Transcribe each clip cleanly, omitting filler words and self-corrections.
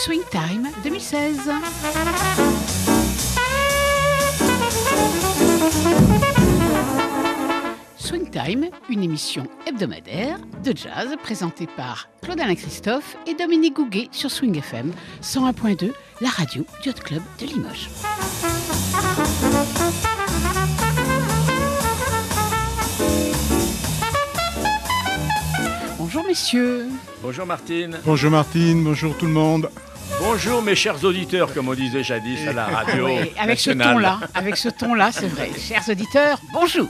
Swing Time 2016. Swing Time, une émission hebdomadaire de jazz présentée par Claude-Alain Christophe et Dominique Gouguet sur Swing FM 101.2, la radio du Yacht Club de Limoges. Bonjour messieurs. Bonjour Martine. Bonjour Martine, bonjour tout le monde. Bonjour mes chers auditeurs, comme on disait jadis à la radio Oui, avec nationale. ce ton-là, c'est vrai. Chers auditeurs, bonjour.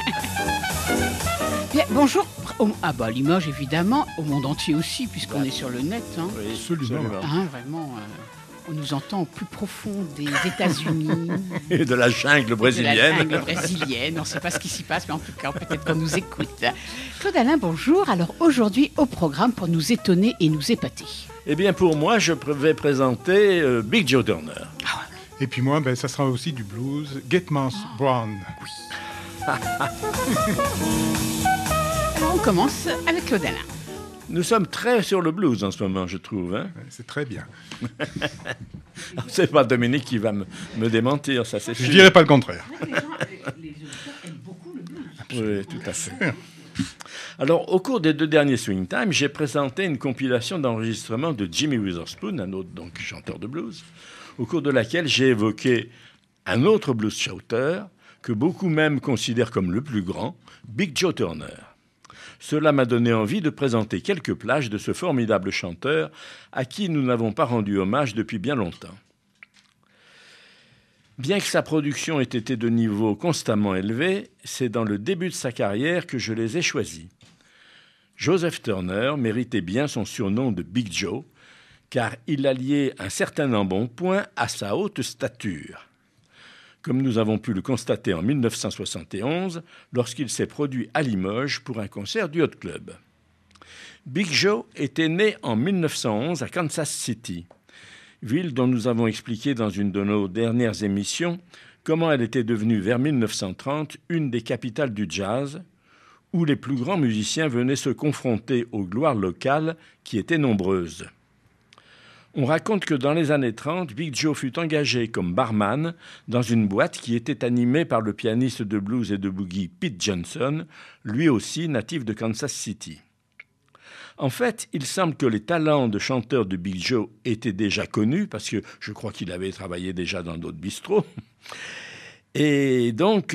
Bien, bonjour. Limoges évidemment, au monde entier aussi, puisqu'on est sur le net. Hein. Oui, Absolument. Hein, vraiment, on nous entend au plus profond des États-Unis. Et de la jungle brésilienne. De la jungle brésilienne. On ne sait pas ce qui s'y passe, mais en tout cas, peut-être qu'on nous écoute. Claude-Alain, bonjour. Alors aujourd'hui, au programme pour nous étonner et nous épater. Eh bien pour moi, je vais présenter Big Joe Turner. Et puis moi, ça sera aussi du blues, Getmans Brown. Alors on commence avec Claude-Alain. Nous sommes très sur le blues en ce moment, je trouve. Hein. C'est très bien. C'est pas Dominique qui va me démentir, ça c'est sûr. Je dirais pas le contraire. Les auditeurs aiment beaucoup le blues. Oui, tout à fait. Alors, au cours des 2 derniers Swing Time, j'ai présenté une compilation d'enregistrements de Jimmy Witherspoon, un autre donc chanteur de blues, au cours de laquelle j'ai évoqué un autre blues shouter que beaucoup même considèrent comme le plus grand, Big Joe Turner. Cela m'a donné envie de présenter quelques plages de ce formidable chanteur à qui nous n'avons pas rendu hommage depuis bien longtemps. Bien que sa production ait été de niveau constamment élevé, c'est dans le début de sa carrière que je les ai choisis. Joseph Turner méritait bien son surnom de Big Joe, car il alliait un certain embonpoint à sa haute stature. Comme nous avons pu le constater en 1971, lorsqu'il s'est produit à Limoges pour un concert du Yacht Club. Big Joe était né en 1911 à Kansas City, ville dont nous avons expliqué dans une de nos dernières émissions comment elle était devenue vers 1930 une des capitales du jazz, où les plus grands musiciens venaient se confronter aux gloires locales qui étaient nombreuses. On raconte que dans les années 30, Big Joe fut engagé comme barman dans une boîte qui était animée par le pianiste de blues et de boogie Pete Johnson, lui aussi natif de Kansas City. En fait, il semble que les talents de chanteur de Big Joe étaient déjà connus, parce que je crois qu'il avait travaillé déjà dans d'autres bistrots. Et donc,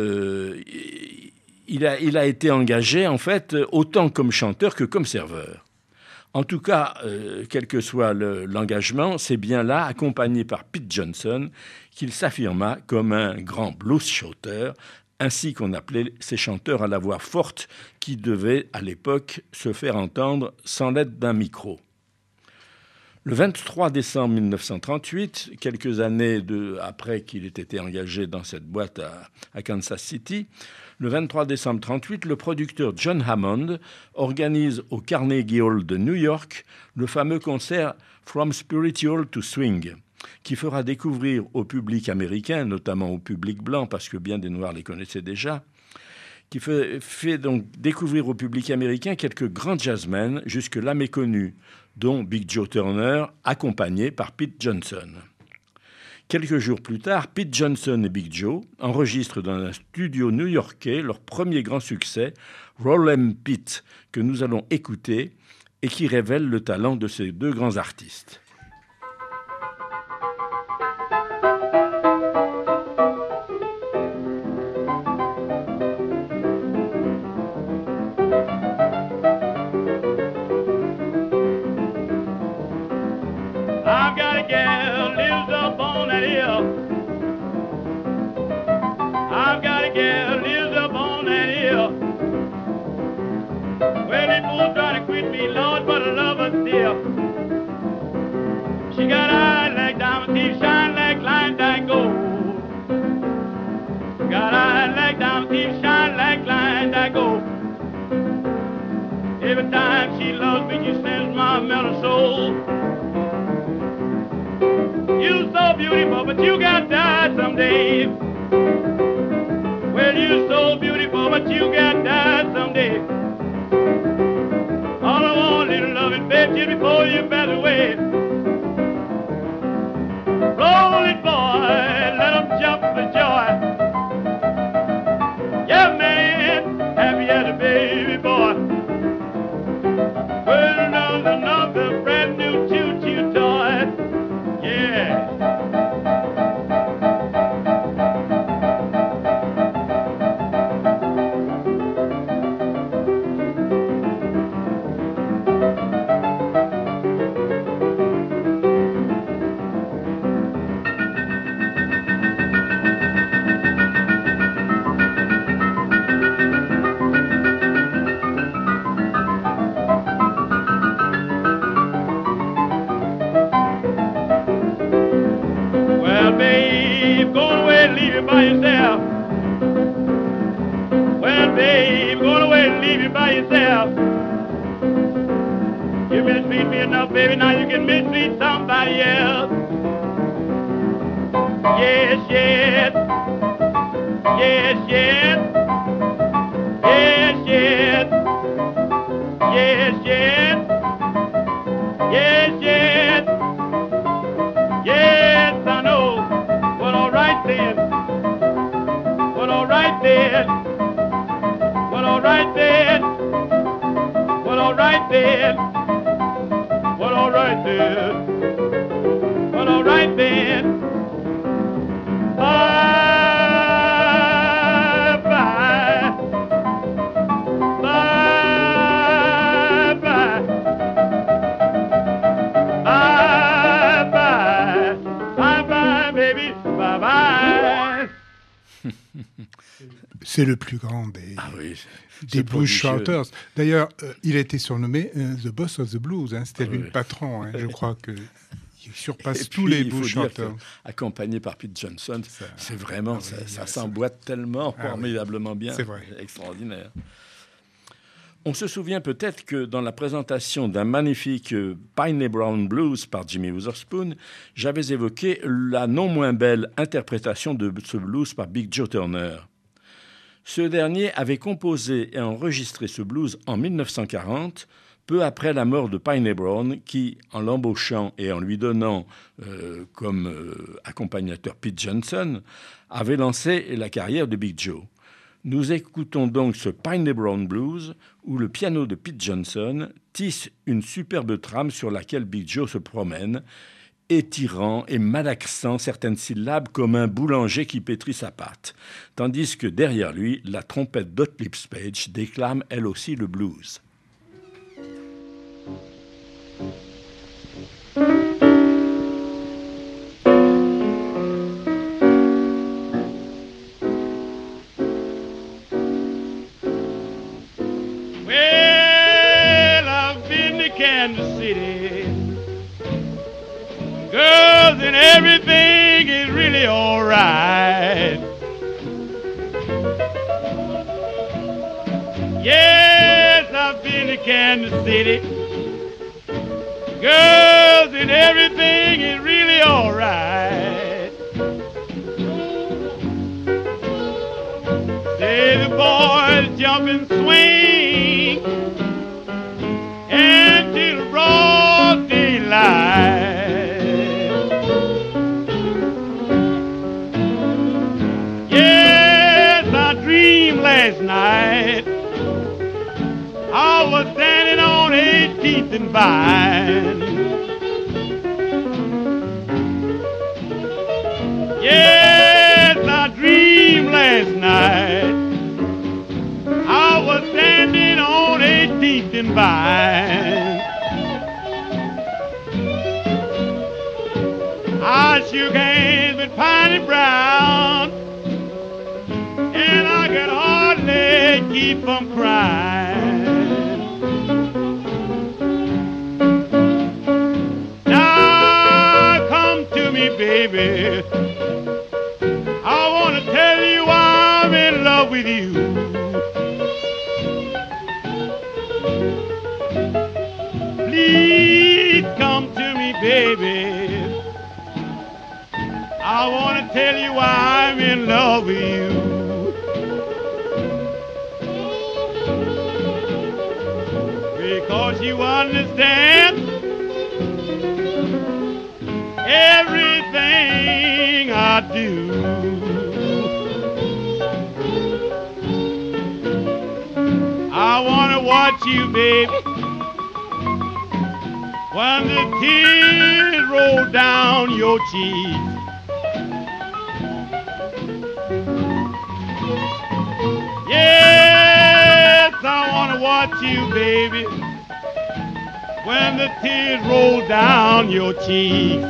il a été engagé, en fait, autant comme chanteur que comme serveur. En tout cas, quel que soit l'engagement, c'est bien là, accompagné par Pete Johnson, qu'il s'affirma comme un grand blues shouter, ainsi qu'on appelait ces chanteurs à la voix forte qui devaient, à l'époque, se faire entendre sans l'aide d'un micro. Le 23 décembre 1938, quelques années après qu'il ait été engagé dans cette boîte à Kansas City, le 23 décembre 1938, le producteur John Hammond organise au Carnegie Hall de New York le fameux concert From Spiritual to Swing, qui fera découvrir au public américain, notamment au public blanc, parce que bien des Noirs les connaissaient déjà, qui fait donc découvrir au public américain quelques grands jazzmen jusque-là méconnus, dont Big Joe Turner, accompagné par Pete Johnson. Quelques jours plus tard, Pete Johnson et Big Joe enregistrent dans un studio new-yorkais leur premier grand succès, Rollin' Pete, que nous allons écouter et qui révèle le talent de ces 2 grands artistes. She got eyes like diamond teeth, shine like Klondike gold. Got eyes like diamond teeth, shine like Klondike gold. Every time she loves me, she sends my mellow soul. You so beautiful, but you got to die someday. Well, you so beautiful, but you got to die someday. All I want, little loving baby, just before you pass away. by yourself. Well, babe, going away and leave you by yourself. You mistreat me enough, baby, now you can mistreat somebody else. Yes, yes. Yes, yes. Yes, yes. Yes, yes. Yes, yes. Yes, I know. Well, all right then. Well, all right then. Well, all right then. Well, all right then. Well, all right then. Well, all right then. Bye bye. Bye bye. Bye bye. Bye bye, baby. Bye bye. C'est le plus grand des, des blues shouters. D'ailleurs, il a été surnommé The Boss of the Blues. Hein. C'était lui le patron. Hein. Je crois que il surpasse tous les blues shouters. Accompagné par Pete Johnson, c'est vraiment, ça s'emboîte tellement formidablement bien. C'est vrai. Extraordinaire. On se souvient peut-être que dans la présentation d'un magnifique Piney Brown Blues par Jimmy Witherspoon, j'avais évoqué la non moins belle interprétation de ce blues par Big Joe Turner. Ce dernier avait composé et enregistré ce blues en 1940, peu après la mort de Piney Brown, qui, en l'embauchant et en lui donnant comme accompagnateur Pete Johnson, avait lancé la carrière de Big Joe. Nous écoutons donc ce Piney Brown Blues où le piano de Pete Johnson tisse une superbe trame sur laquelle Big Joe se promène, étirant et malaxant certaines syllabes comme un boulanger qui pétrit sa pâte, tandis que derrière lui, la trompette d'Hot Lips Page déclame elle aussi le blues. Kansas City, girls and everything is really all right. Yes, I've been to Kansas City, girls and everything is really all right. Say the boys jump and swing until broad daylight. Yes, I dreamed last night I was standing on 18th and Vine. Yes, I dreamed last night I was standing on 18th and Vine. I shook hands with Piney Brown, and I could hardly keep from crying. Now come to me, baby, I want to tell you I'm in love with you. Please come to me, baby, I want to tell you I'm in love with you. Because you understand everything I do. I want to watch you, baby, when the tears roll down your cheeks. Yes, I want to watch you, baby, when the tears roll down your cheeks.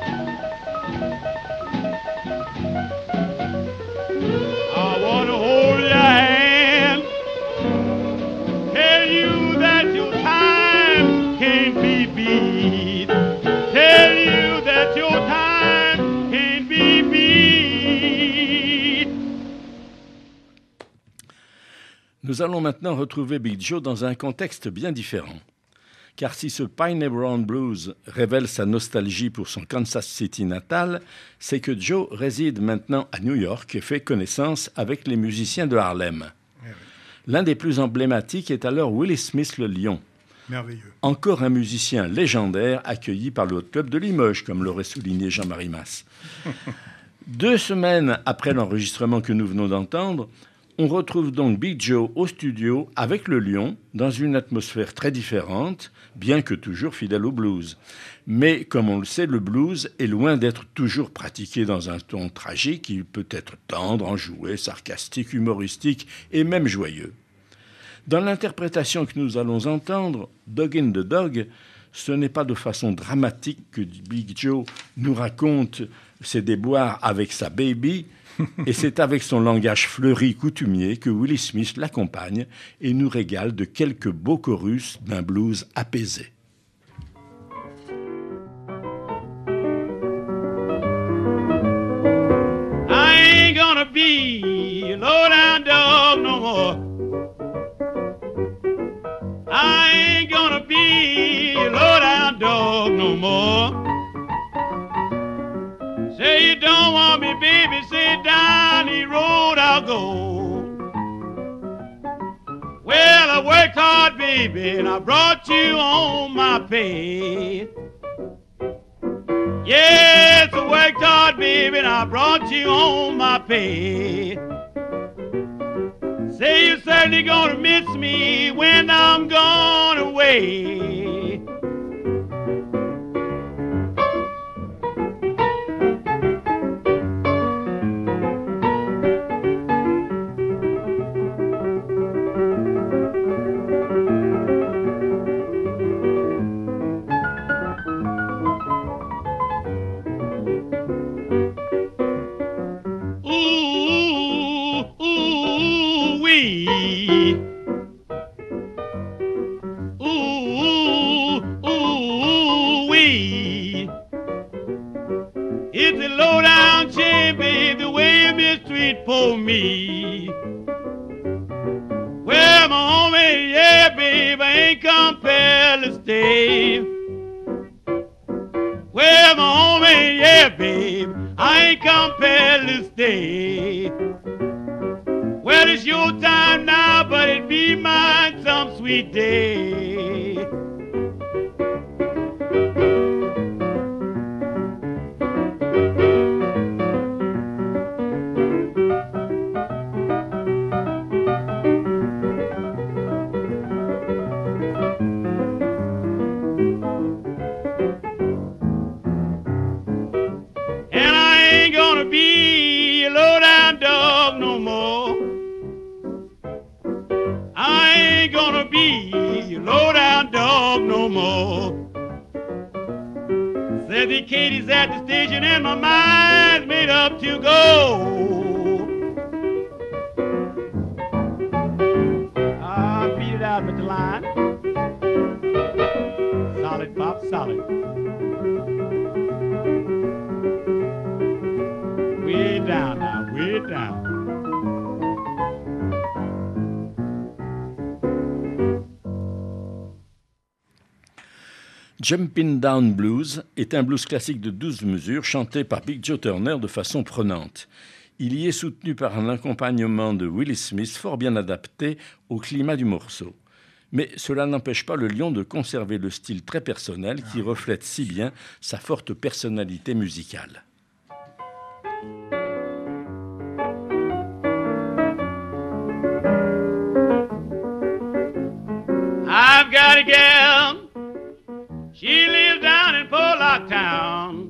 I want to hold your hand, tell you that your time can't be beat, tell you that your time can't be beat. Nous allons maintenant retrouver Big Joe dans un contexte bien différent. Car si ce Piney Brown Blues révèle sa nostalgie pour son Kansas City natal, c'est que Joe réside maintenant à New York et fait connaissance avec les musiciens de Harlem. L'un des plus emblématiques est alors Willie Smith le Lion. Merveilleux. Encore un musicien légendaire accueilli par le Hot Club de Limoges, comme l'aurait souligné Jean-Marie Masse. 2 semaines après l'enregistrement que nous venons d'entendre, on retrouve donc Big Joe au studio avec le Lion, dans une atmosphère très différente, bien que toujours fidèle au blues. Mais comme on le sait, le blues est loin d'être toujours pratiqué dans un ton tragique. Il peut être tendre, enjoué, sarcastique, humoristique et même joyeux. Dans l'interprétation que nous allons entendre, Dog in the Dog, ce n'est pas de façon dramatique que Big Joe nous raconte ses déboires avec sa baby, et c'est avec son langage fleuri coutumier que Willie Smith l'accompagne et nous régale de quelques beaux chorus d'un blues apaisé. I ain't gonna be a low-down dog no more. I ain't gonna be a low-down dog no more. Say you don't want me, baby, say down the road I'll go. Well, I worked hard, baby, and I brought you on my pay. Yes, I worked hard, baby, and I brought you on my pay. Say you're certainly gonna miss me when I'm gone away. It's a low-down shame, baby, the way you mistreat poor me. Well, my homie, yeah, babe, I ain't compelled to stay. Well, my homie, yeah, babe, I ain't compelled to stay. Well, it's your time now, but it be mine some sweet day. Be a low-down dog no more. I ain't gonna be a low-down dog no more. Said the Katie's at the station and my mind's made up to go. Ah, beat it out with the line. Solid, pop, solid. Way down now, way down. Jumpin' Down Blues est un blues classique de 12 mesures chanté par Big Joe Turner de façon prenante. Il y est soutenu par un accompagnement de Willie Smith fort bien adapté au climat du morceau. Mais cela n'empêche pas le Lion de conserver le style très personnel qui reflète si bien sa forte personnalité musicale. I've got a gal, she lives down in Portlock Town.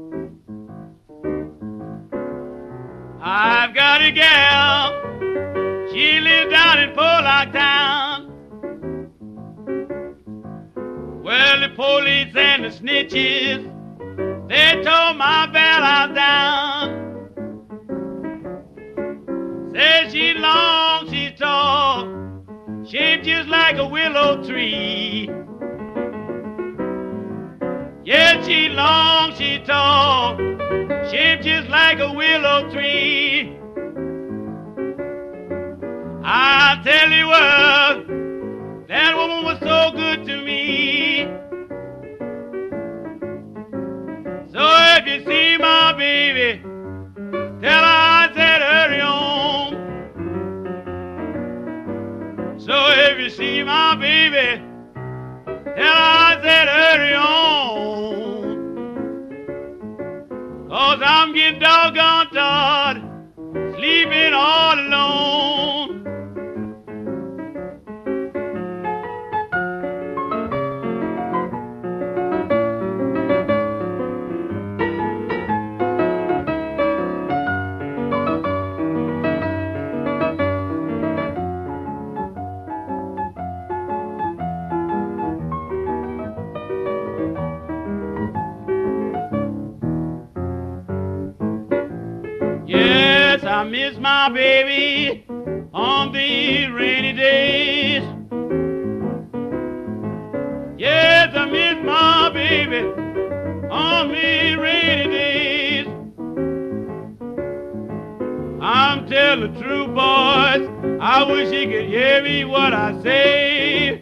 I've got a gal, she lives down in Portlock Town. Well, the police and the snitches, they tore my bell house down. Said she's long, she's tall, shaped just like a willow tree. Yeah, she's long, she's tall, shaped just like a willow tree. I I tell you what, that woman was so good to me. So if you see my baby, tell her I said hurry on. So if you see my baby, tell her I said hurry on. 'Cause I'm getting doggone tired, sleeping all alone. Yes, I miss my baby on these rainy days. Yes, I miss my baby on these rainy days. I'm telling the truth, boys, I wish he could hear me what I say.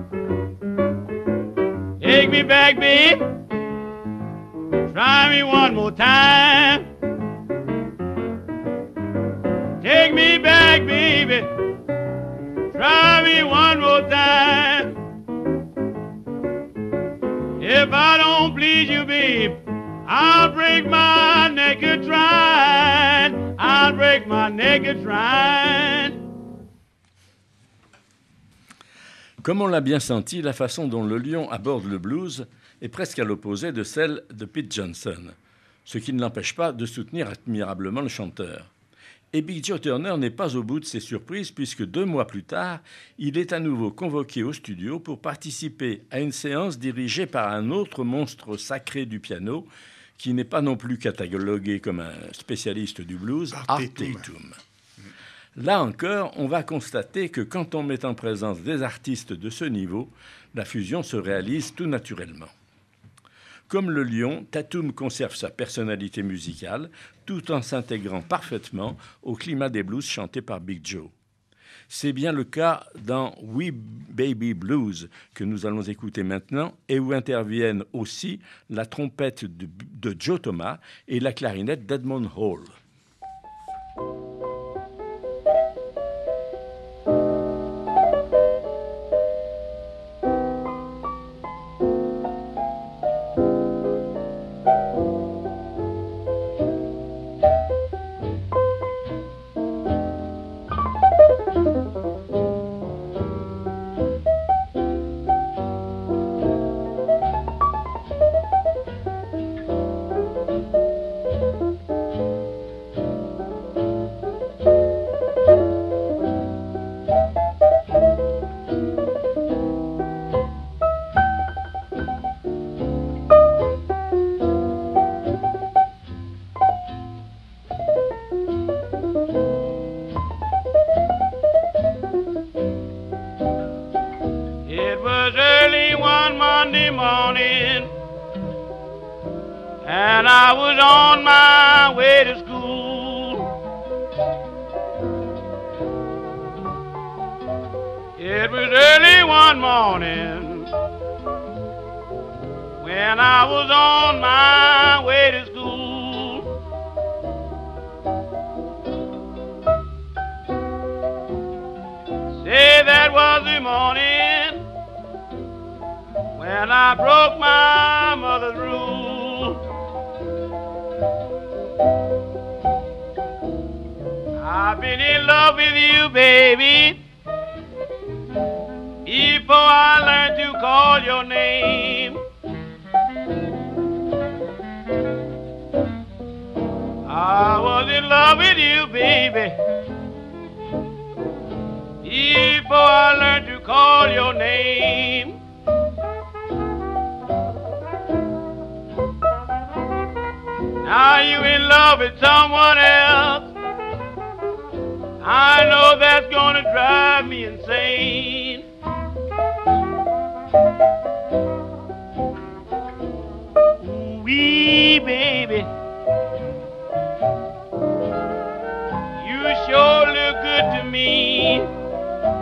Take me back, babe. Try me one more time. Take me back, baby. Try me one more time. If I don't please you, babe, I'll break my neck a trying. I'll break my neck a trying. Comme on l'a bien senti, la façon dont le lion aborde le blues est presque à l'opposé de celle de Pete Johnson, ce qui ne l'empêche pas de soutenir admirablement le chanteur. Et Big Joe Turner n'est pas au bout de ses surprises puisque 2 mois plus tard, il est à nouveau convoqué au studio pour participer à une séance dirigée par un autre monstre sacré du piano qui n'est pas non plus catalogué comme un spécialiste du blues, Art Tatum. Là encore, on va constater que quand on met en présence des artistes de ce niveau, la fusion se réalise tout naturellement. Comme le lion, Tatum conserve sa personnalité musicale tout en s'intégrant parfaitement au climat des blues chantés par Big Joe. C'est bien le cas dans Wee Baby Blues que nous allons écouter maintenant et où interviennent aussi la trompette de Joe Thomas et la clarinette d'Edmond Hall. And I was on my way to school. It was early one morning when I was on my way to school. Say that was the morning when I broke my mother's rule. I've been in love with you, baby, before I learned to call your name. I was in love with you, baby, before I learned to call your name. Now you in love with someone else. I know that's gonna drive me insane. Wee baby, you sure look good to me.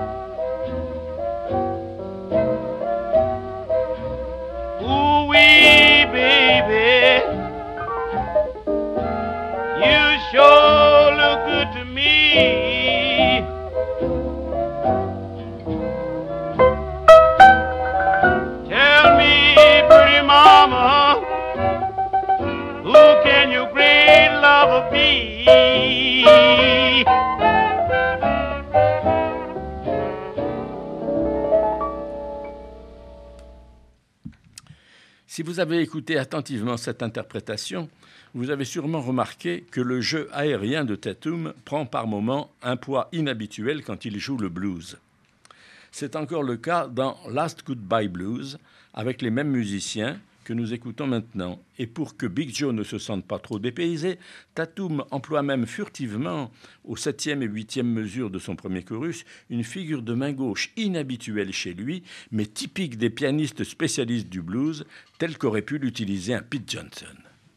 Si vous avez écouté attentivement cette interprétation, vous avez sûrement remarqué que le jeu aérien de Tatum prend par moments un poids inhabituel quand il joue le blues. C'est encore le cas dans Last Goodbye Blues, avec les mêmes musiciens que nous écoutons maintenant. Et pour que Big Joe ne se sente pas trop dépaysé, Tatum emploie même furtivement, aux 7e et 8e mesures de son premier chorus, une figure de main gauche inhabituelle chez lui, mais typique des pianistes spécialistes du blues, telle qu'aurait pu l'utiliser un Pete Johnson.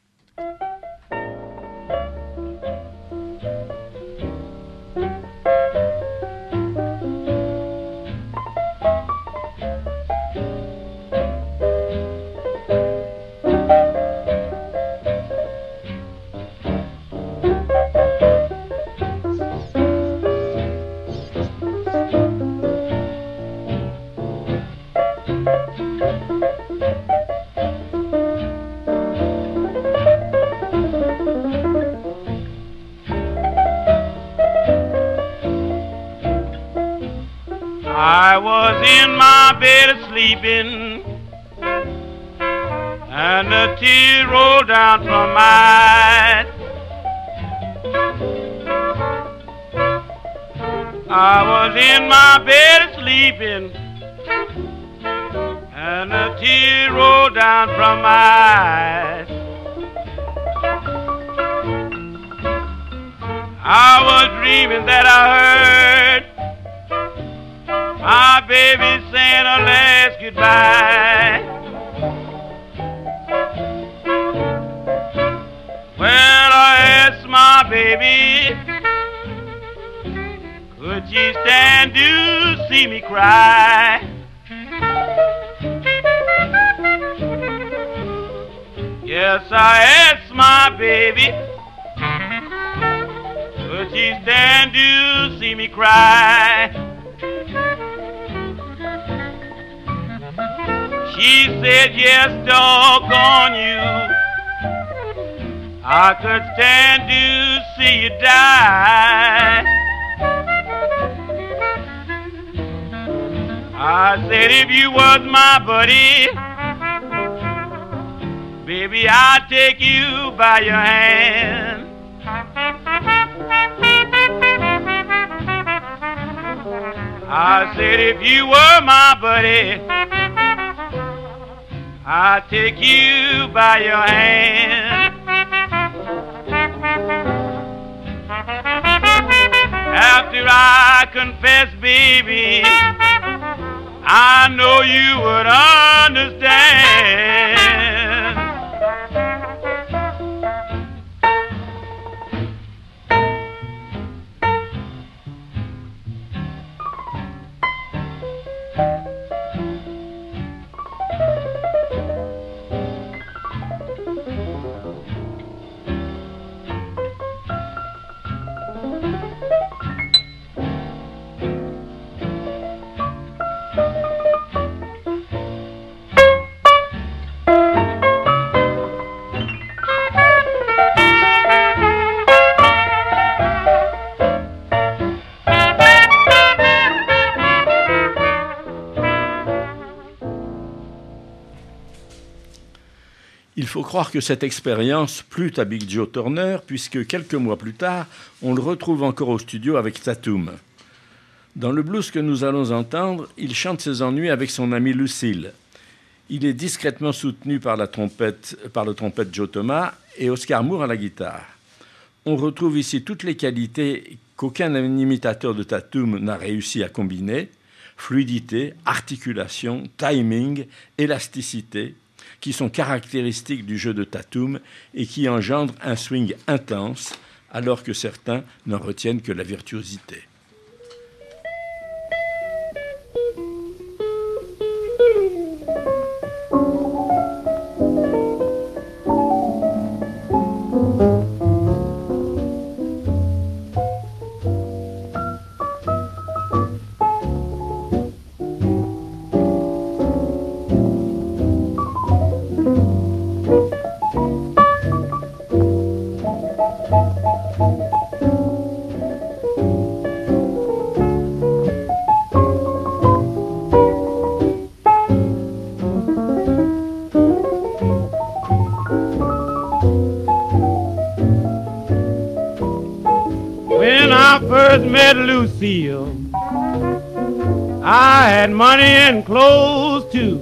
I was in my bed sleeping, and a tear rolled down from my eyes. I was in my bed sleeping, and a tear rolled down from my eyes. I was dreaming that I heard my baby saying her last goodbye. Well, I asked my baby, could she stand to see me cry? Yes, I asked my baby, could she stand to see me cry? She said, yes, doggone you, I could stand to see you die. I said, if you was my buddy, baby, I'd take you by your hand. I said, if you were my buddy, I'll take you by your hand. After I confess, baby, I know you would understand. Il faut croire que cette expérience plut à Big Joe Turner, puisque quelques mois plus tard, on le retrouve encore au studio avec Tatum. Dans le blues que nous allons entendre, il chante ses ennuis avec son ami Lucille. Il est discrètement soutenu par le trompette Joe Thomas et Oscar Moore à la guitare. On retrouve ici toutes les qualités qu'aucun imitateur de Tatum n'a réussi à combiner: fluidité, articulation, timing, élasticité, qui sont caractéristiques du jeu de Tatum et qui engendrent un swing intense, alors que certains n'en retiennent que la virtuosité. met Lucille, I had money and clothes too.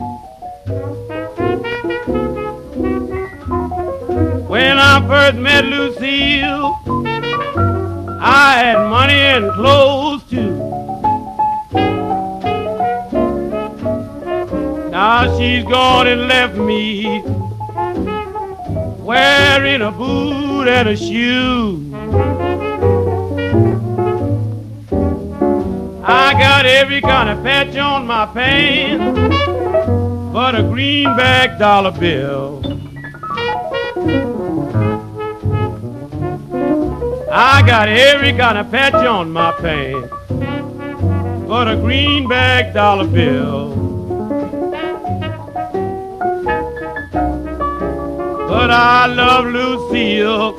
When I first met Lucille, I had money and clothes too. Now she's gone and left me wearing a boot and a shoe. I got every kind of patch on my pants but a greenback dollar bill. I got every kind of patch on my pants but a greenback dollar bill. But I love Lucille,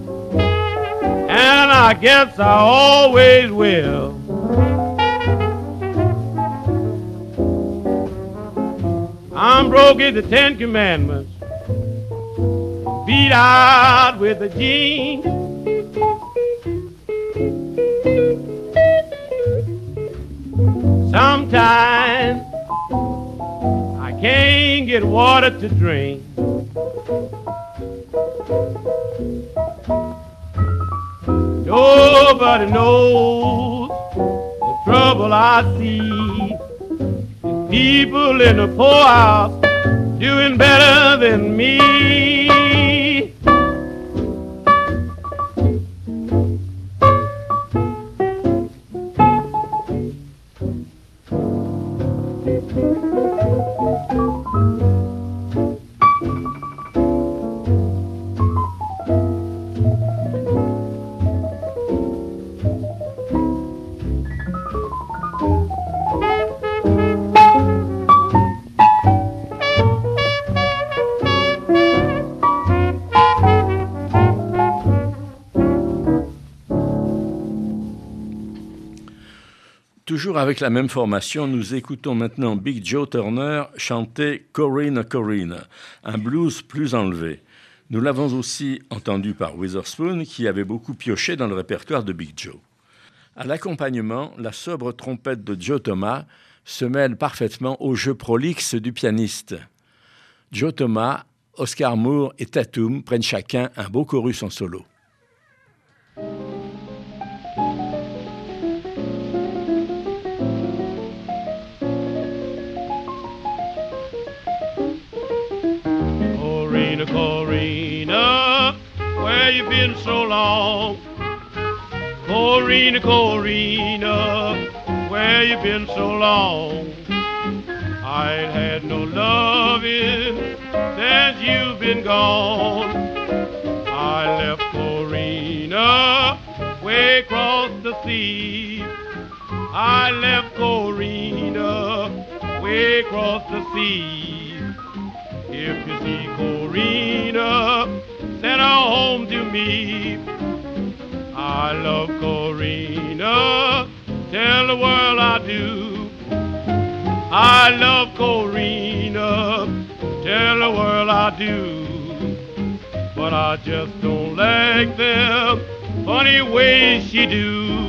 and I guess I always will. I'm broke as the Ten Commandments, beat out with the jeans. Sometimes I can't get water to drink. Nobody knows the trouble I see. There's people in the poorhouse doing better than me. Toujours avec la même formation, nous écoutons maintenant Big Joe Turner chanter Corrina Corrina, un blues plus enlevé. Nous l'avons aussi entendu par Witherspoon, qui avait beaucoup pioché dans le répertoire de Big Joe. À l'accompagnement, la sobre trompette de Joe Thomas se mêle parfaitement au jeu prolixe du pianiste. Joe Thomas, Oscar Moore et Tatum prennent chacun un beau chorus en solo. Corrina, where you been so long? Corrina, Corrina, where you been so long? I ain't had no loving since you've been gone. I left Corrina way across the sea. I left Corrina way across the sea. If you see Corrina, send her home to me. I love Corrina, tell the world I do. I love Corrina, tell the world I do. But I just don't like them funny ways she do.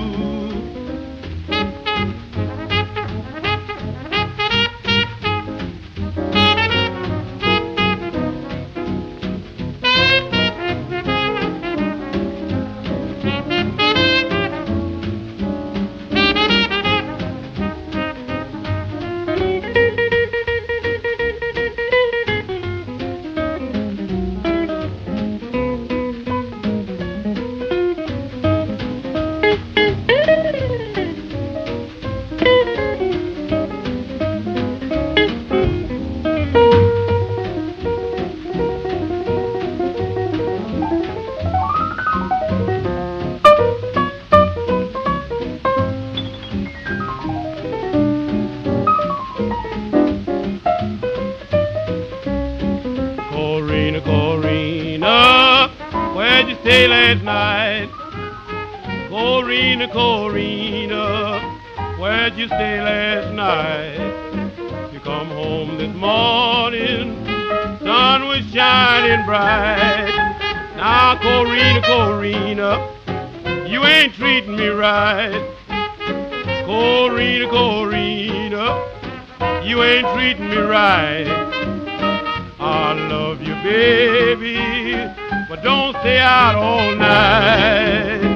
Corrina, where'd you stay last night? You come home this morning, sun was shining bright. Now, Corrina, Corrina, You ain't treating me right. Corina, Corina, you ain't treating me right. I love you, baby, but don't stay out all night.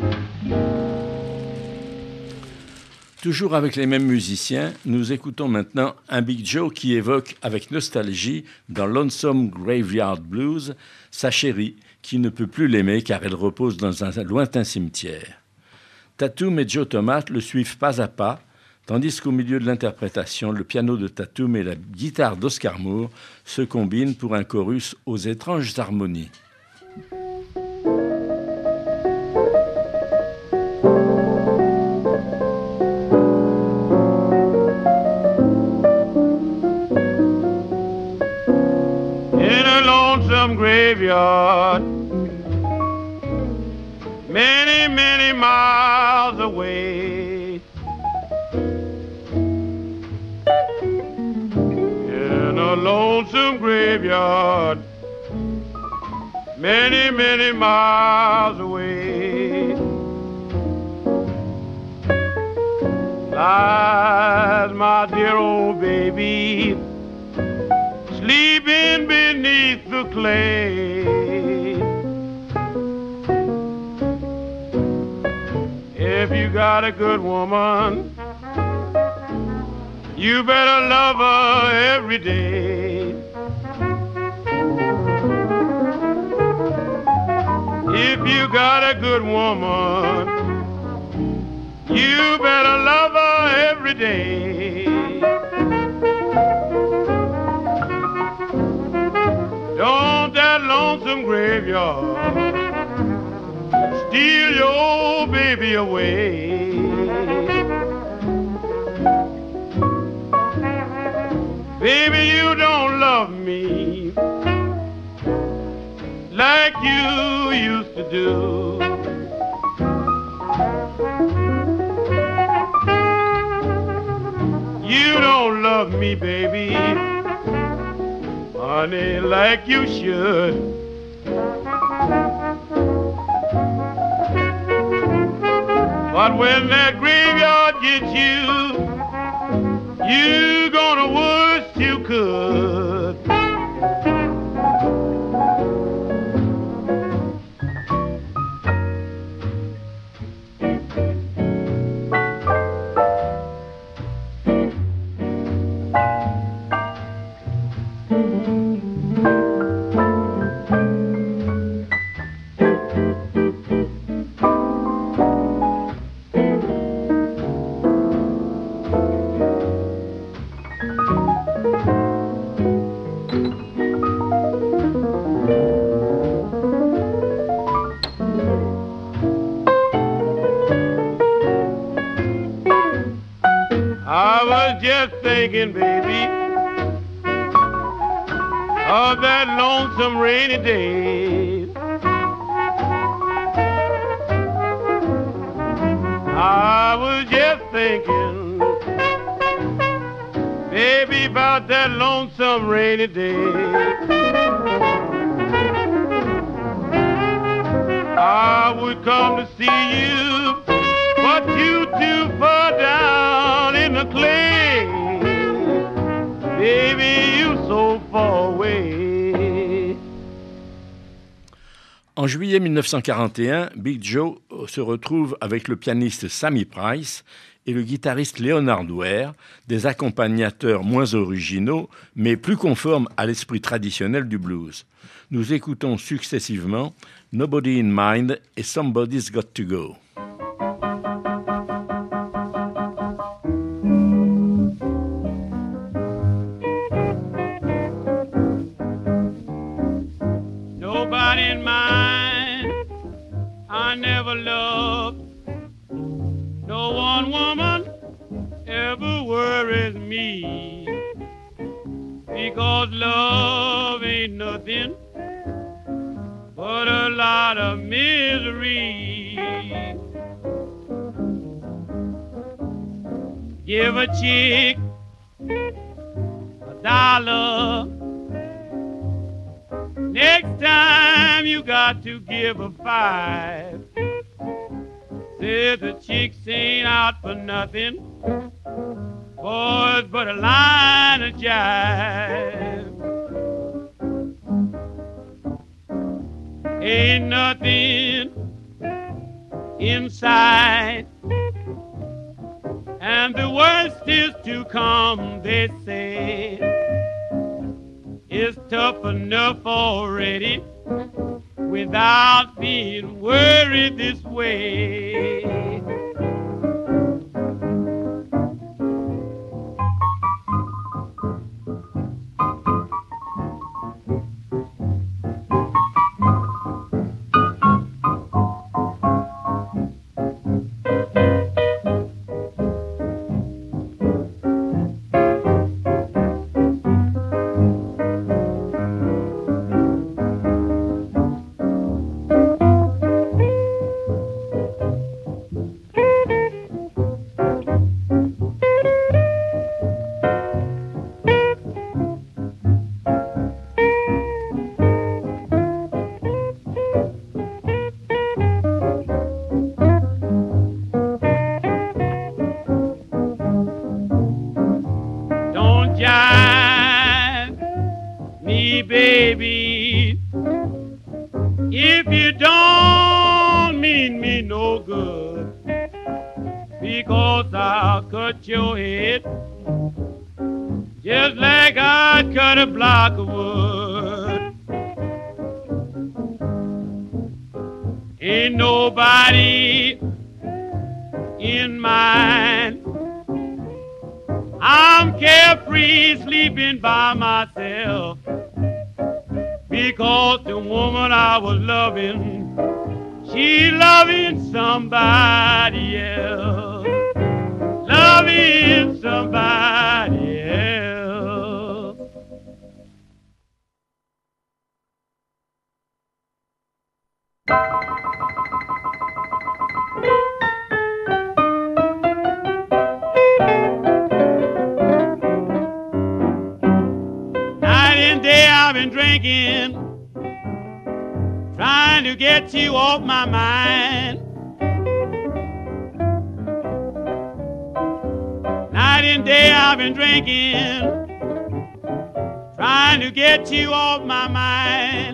Toujours avec les mêmes musiciens, nous écoutons maintenant un Big Joe qui évoque avec nostalgie dans Lonesome Graveyard Blues sa chérie qui ne peut plus l'aimer car elle repose dans un lointain cimetière. Tatum et Joe Thomas le suivent pas à pas, tandis qu'au milieu de l'interprétation, le piano de Tatum et la guitare d'Oscar Moore se combinent pour un chorus aux étranges harmonies. Graveyard, many, many miles away, in a lonesome graveyard, many, many miles away, lies my dear old baby, sleeping beneath the clay. If you got a good woman, you better love her every day. If you got a good woman, you better love her every day. Don't that lonesome graveyard steal your baby away. Baby, you don't love me like you used to do. You don't love me, baby, honey, like you should. But when that graveyard gets you, you gonna wish you could. Thinking, baby, of that lonesome rainy day. I was just thinking, baby, about that lonesome rainy day. I would come to see you, but you too far down in the clay. Baby, you so far away. En juillet 1941, Big Joe se retrouve avec le pianiste Sammy Price et le guitariste Leonard Ware, des accompagnateurs moins originaux, mais plus conformes à l'esprit traditionnel du blues. Nous écoutons successivement Nobody in Mind et Somebody's Got to Go. I never loved no one woman ever worries me, because love ain't nothing but a lot of misery. Give a chick $1, next time you got to give a $5. Says the chicks ain't out for nothing, boys, but a line of jive. Ain't nothing inside, and the worst is to come, they say. It's tough enough already without being worried this way. Ain't nobody in mine. I'm carefree, sleeping by myself, because the woman I was loving, she loving somebody else, loving somebody else. Night and day I've been drinking, trying to get you off my mind. Night and day I've been drinking, trying to get you off my mind.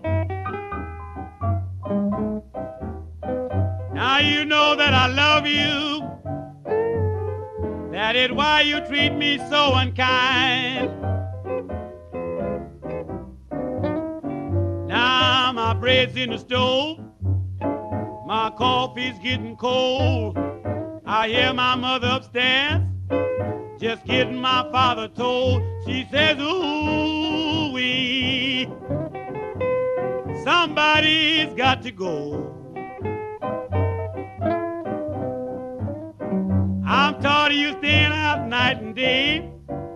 Now you know that I love you, that is why you treat me so unkind. Now my bread's in the stove, my coffee's getting cold. I hear my mother upstairs, just getting my father told. She says, ooh-wee, somebody's got to go. I'm tired of you staying out night and day.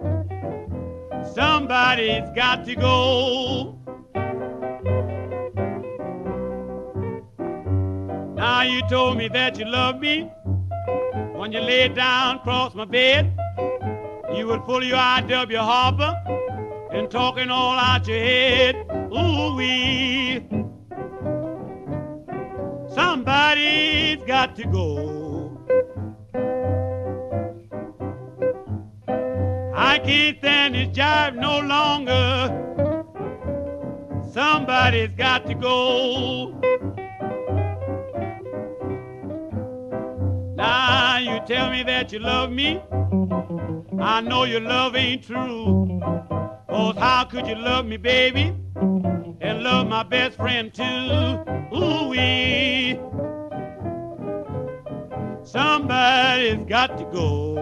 Somebody's got to go. Now you told me that you loved me when you laid down across my bed. You would pull your I.W. Harper and talking all out your head. Ooh-wee, somebody's got to go. I can't stand this jive no longer. Somebody's got to go. Now you tell me that you love me. I know your love ain't true. 'Cause how could you love me, baby, and love my best friend too? Ooh-wee, somebody's got to go.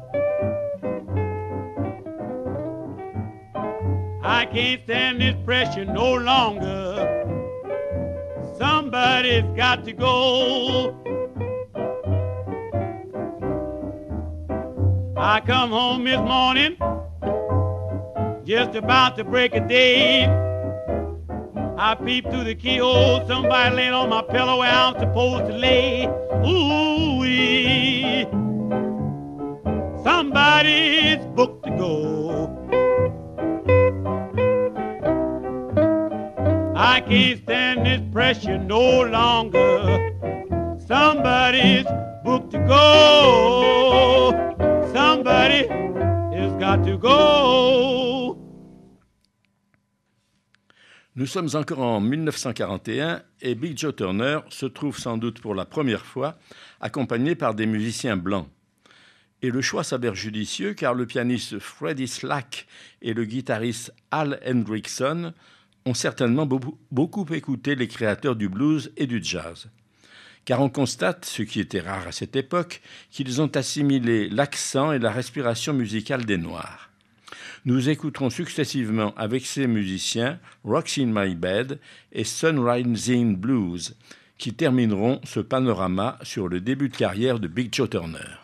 I can't stand this pressure no longer. Somebody's got to go. I come home this morning, just about to break a day. I peep through the keyhole, somebody laying on my pillow where I'm supposed to lay. Ooh-wee, somebody's booked to go. I can't stand this pressure no longer. Somebody's booked to go. Somebody has got to go. Nous sommes encore en 1941 et Big Joe Turner se trouve sans doute pour la première fois accompagné par des musiciens blancs. Et le choix s'avère judicieux car le pianiste Freddie Slack et le guitariste Al Hendrickson ont certainement beaucoup écouté les créateurs du blues et du jazz. Car on constate, ce qui était rare à cette époque, qu'ils ont assimilé l'accent et la respiration musicale des Noirs. Nous écouterons successivement avec ces musiciens Rocks in My Bed et Sunrising Blues, qui termineront ce panorama sur le début de carrière de Big Joe Turner.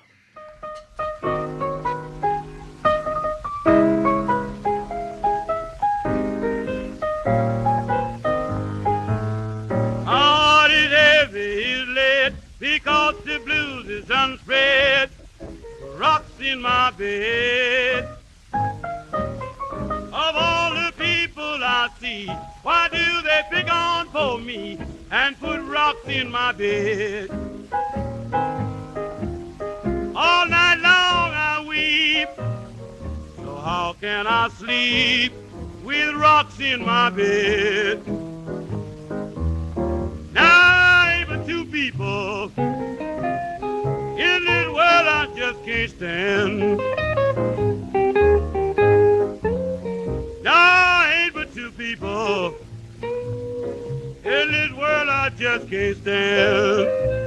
Heart is heavy, is lead, because the blues is unspread. Rocks in my bed. Of all the people I see, why do they pick on for me and put rocks in my bed? All night long I weep, so how can I sleep with rocks in my bed? Now even two people in this world I just can't stand. Now ain't but two people in this world I just can't stand.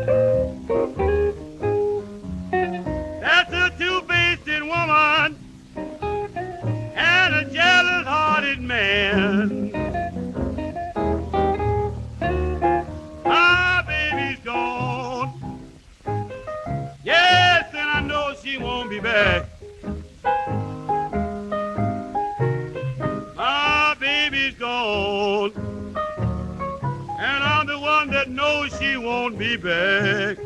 That's a two-faced woman and a jealous-hearted man. My baby's gone. Yes, and I know she won't be back. My baby's gone, and I'm the one that knows she won't be back.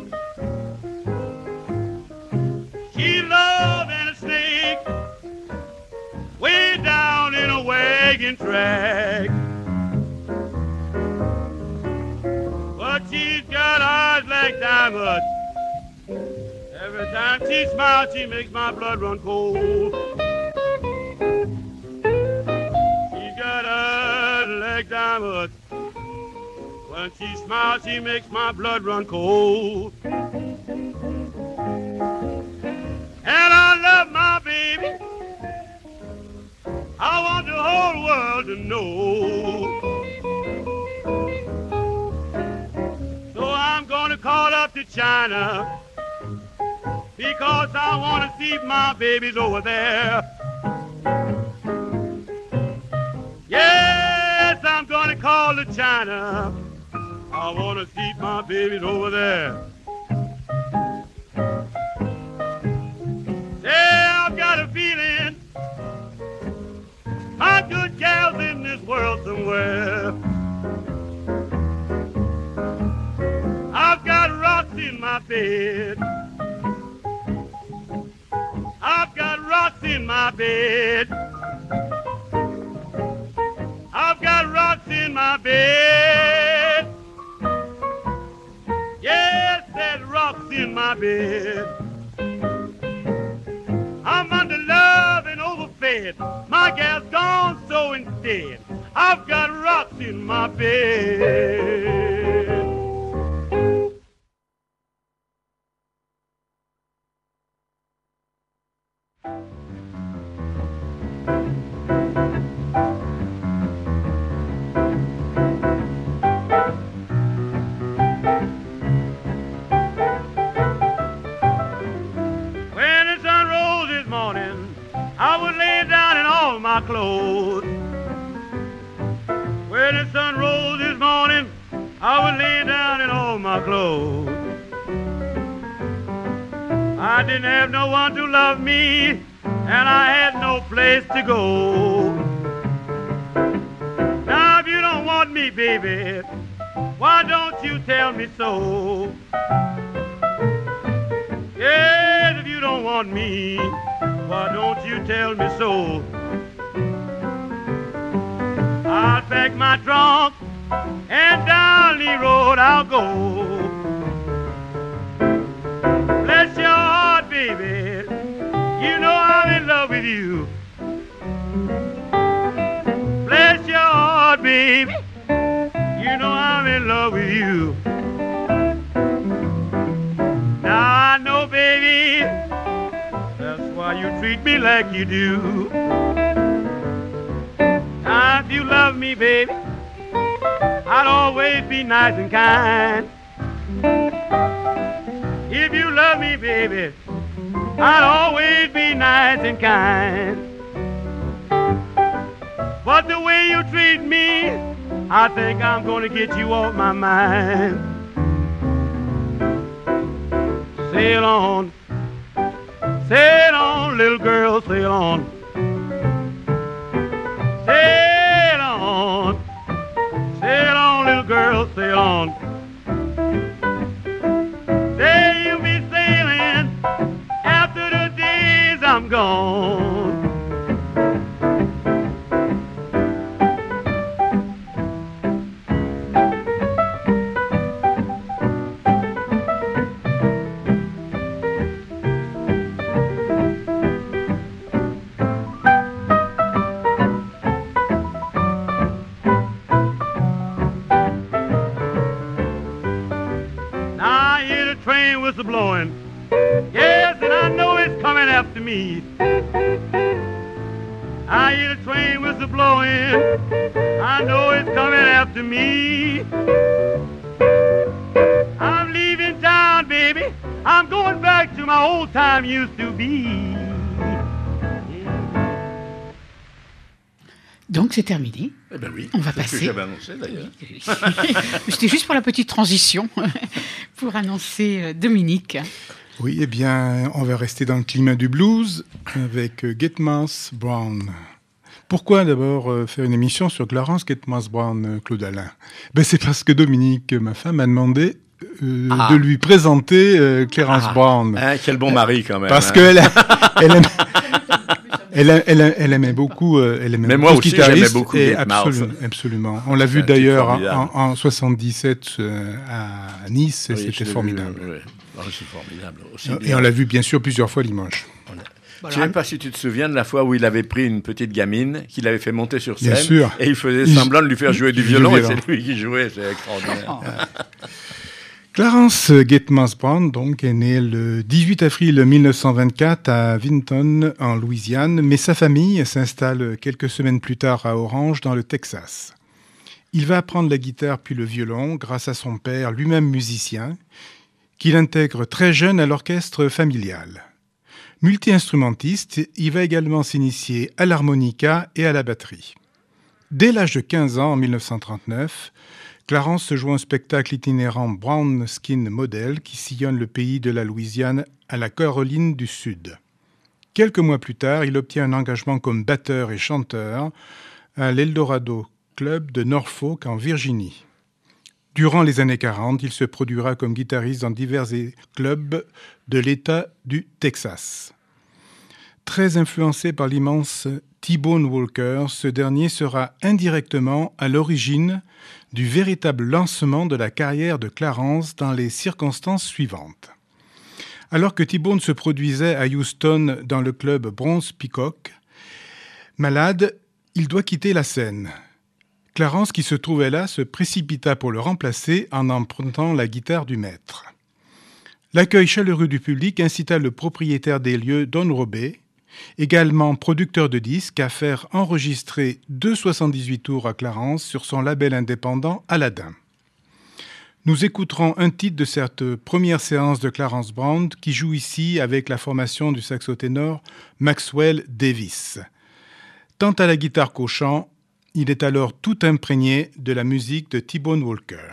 She loved and a snake way down in a wagon track. But she's got eyes like diamonds. Every time she smiles, she makes my blood run cold. She's got eyes like diamonds. When she smiles, she makes my blood run cold. And I love my baby. I want the whole world to know. So I'm gonna call up to China, because I want to see my babies over there. Yes, I'm going to call to China. I want to see my babies over there. Yeah, I've got a feeling my good gal's in this world somewhere. I've got rocks in my bed. I've got rocks in my bed. I've got rocks in my bed. Yes, there's rocks in my bed. I'm under love and overfed. My gal's gone so instead. I've got rocks in my bed. My clothes. When the sun rose this morning, I was laying down in all my clothes. I didn't have no one to love me, and I had no place to go. Now if you don't want me, baby, why don't you tell me so? Yes, if you don't want me, why don't you tell me so? I'll pack my trunk and down the road I'll go. baby. You know I'm in love with you. Now I know, baby, that's why you treat me like you do. Now if you love me, baby, I'd always be nice and kind. If you love me, baby, I'd always be nice and kind. But the way you treat me, I think I'm gonna get you off my mind. Sail on, little girl, sail on. Sail on, little girl, sail on. Say you'll be sailing after the days I'm gone. Blowing. Yes, and I know it's coming after me. I hear the train whistle blowing. I know it's coming after me. I'm leaving town, baby. I'm going back to my old time used to be. Donc c'est terminé. Eh ben oui. On va passer. passer. Ce que j'avais annoncé d'ailleurs. C'était juste pour la petite transition, pour annoncer Dominique. Oui, eh bien, on va rester dans le climat du blues avec Getmas Brown. Pourquoi d'abord faire une émission sur Clarence Getmas Brown, Claude Alain ? Ben, c'est parce que Dominique, ma femme, m'a demandé de lui présenter Clarence Brown. Hein, quel bon mari quand même. Parce qu'elle elle aimait beaucoup. Mais moi aussi, j'aimais beaucoup absolument. On l'a vu d'ailleurs en 77 à Nice, et c'était formidable. Oui. Oh, c'est formidable. Et on l'a vu bien sûr plusieurs fois à Limoges. Voilà. Je ne sais même pas si tu te souviens de la fois où il avait pris une petite gamine, qu'il avait fait monter sur scène, bien sûr. Et il faisait semblant de lui faire jouer du violon, et c'est lui qui jouait, c'est extraordinaire. Clarence Getmas Brown donc, est né le 18 avril 1924 à Vinton, en Louisiane, mais sa famille s'installe quelques semaines plus tard à Orange, dans le Texas. Il va apprendre la guitare puis le violon grâce à son père, lui-même musicien, qu'il intègre très jeune à l'orchestre familial. Multi-instrumentiste, il va également s'initier à l'harmonica et à la batterie. Dès l'âge de 15 ans, en 1939, Clarence se joue un spectacle itinérant Brown Skin Model qui sillonne le pays de la Louisiane à la Caroline du Sud. Quelques mois plus tard, il obtient un engagement comme batteur et chanteur à l'Eldorado Club de Norfolk en Virginie. Durant les années 40, il se produira comme guitariste dans divers clubs de l'État du Texas. Très influencé par l'immense T-Bone Walker, ce dernier sera indirectement à l'origine du véritable lancement de la carrière de Clarence dans les circonstances suivantes. Alors que T-Bone se produisait à Houston dans le club Bronze Peacock, malade, il doit quitter la scène. Clarence, qui se trouvait là, se précipita pour le remplacer en empruntant la guitare du maître. L'accueil chaleureux du public incita le propriétaire des lieux, Don Robey, également producteur de disques, à faire enregistrer 2 78 tours à Clarence sur son label indépendant Aladdin. Nous écouterons un titre de cette première séance de Clarence Brown qui joue ici avec la formation du saxo-ténor Maxwell Davis. Tant à la guitare qu'au chant, il est alors tout imprégné de la musique de T-Bone Walker.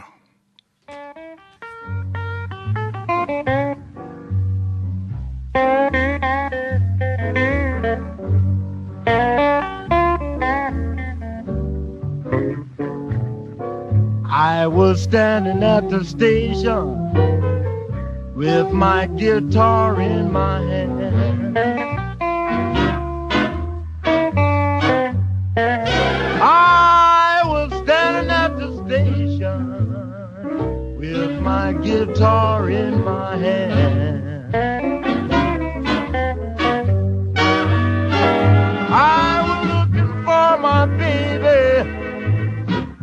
I was standing at the station with my guitar in my hand. I was standing at the station with my guitar in my hand. I was looking for my baby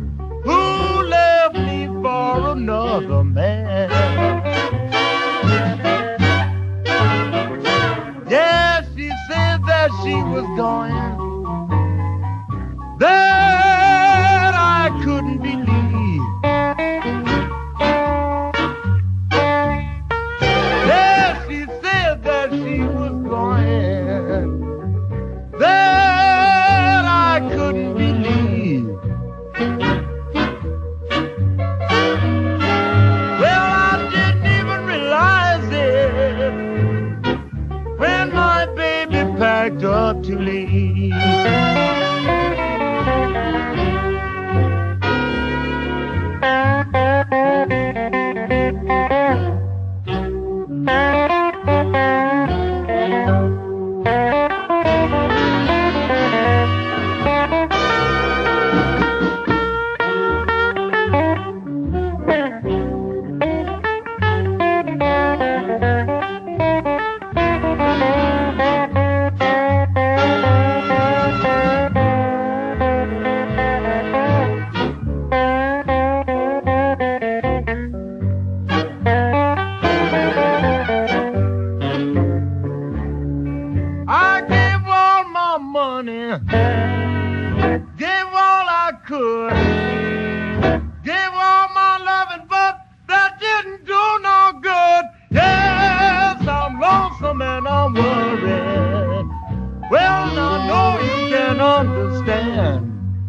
could. Gave all my loving, but that didn't do no good. Yes, I'm lonesome and I'm worried. Well, I know you can understand.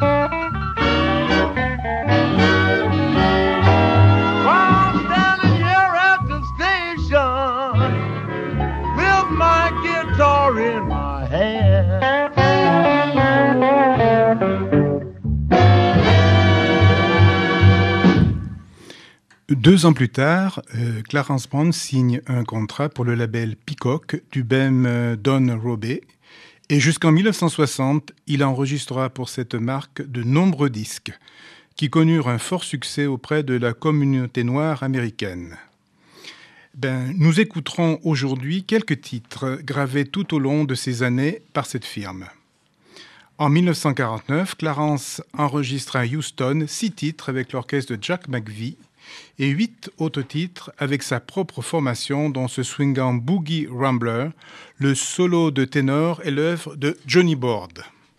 While I'm standing here at the station with my guitar in my hand. 2 ans plus tard, Clarence Brown signe un contrat pour le label Peacock du même Don Robey. Et jusqu'en 1960, il enregistrera pour cette marque de nombreux disques qui connurent un fort succès auprès de la communauté noire américaine. Nous écouterons aujourd'hui quelques titres gravés tout au long de ces années par cette firme. En 1949, Clarence enregistre à Houston 6 titres avec l'orchestre de Jack McVie et 8 autres titres avec sa propre formation dont ce swingant Boogie Rambler. Le solo de ténor est l'œuvre de Johnny Bord.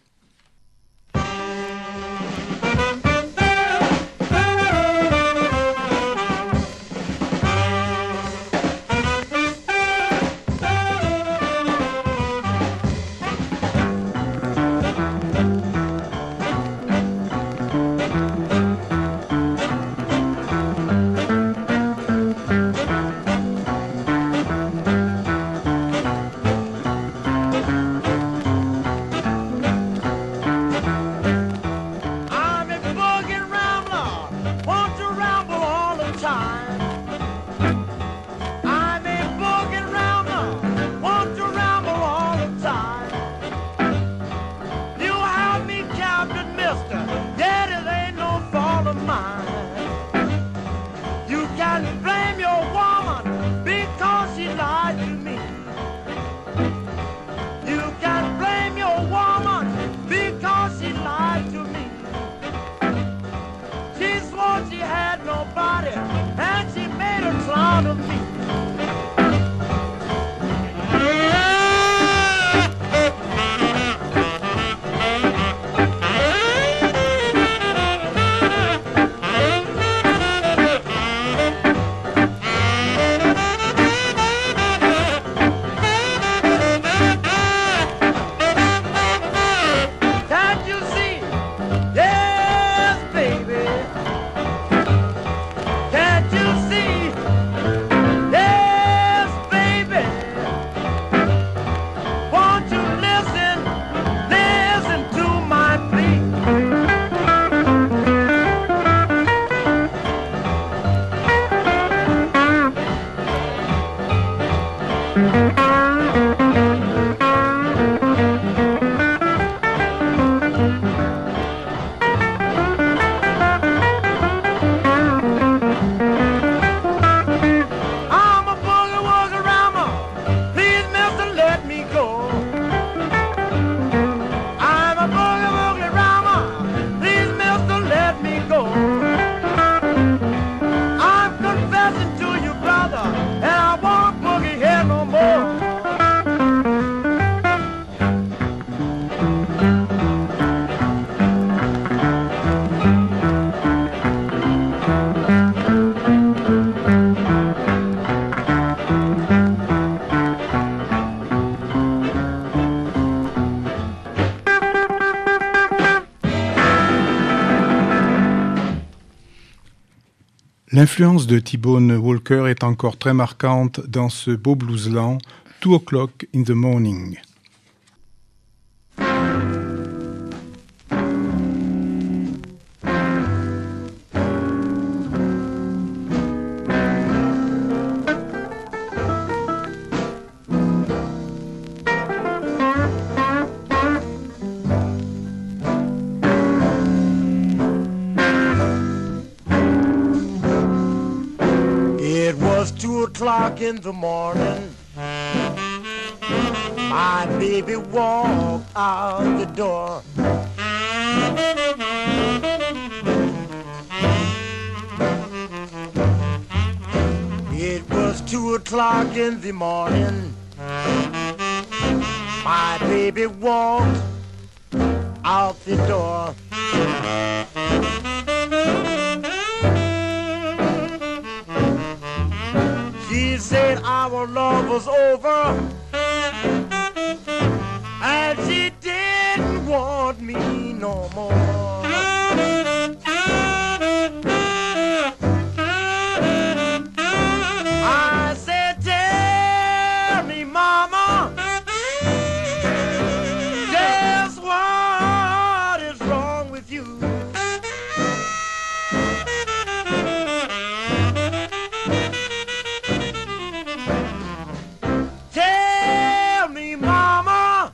L'influence de T-Bone Walker est encore très marquante dans ce beau blues lent, 2 o'clock in the morning. In the morning, my baby walked out the door. It was 2 o'clock in the morning, my baby walked out the door. She said our love was over, and she didn't want me no more. I said, tell me, mama, just what is wrong with you? Tell me, mama,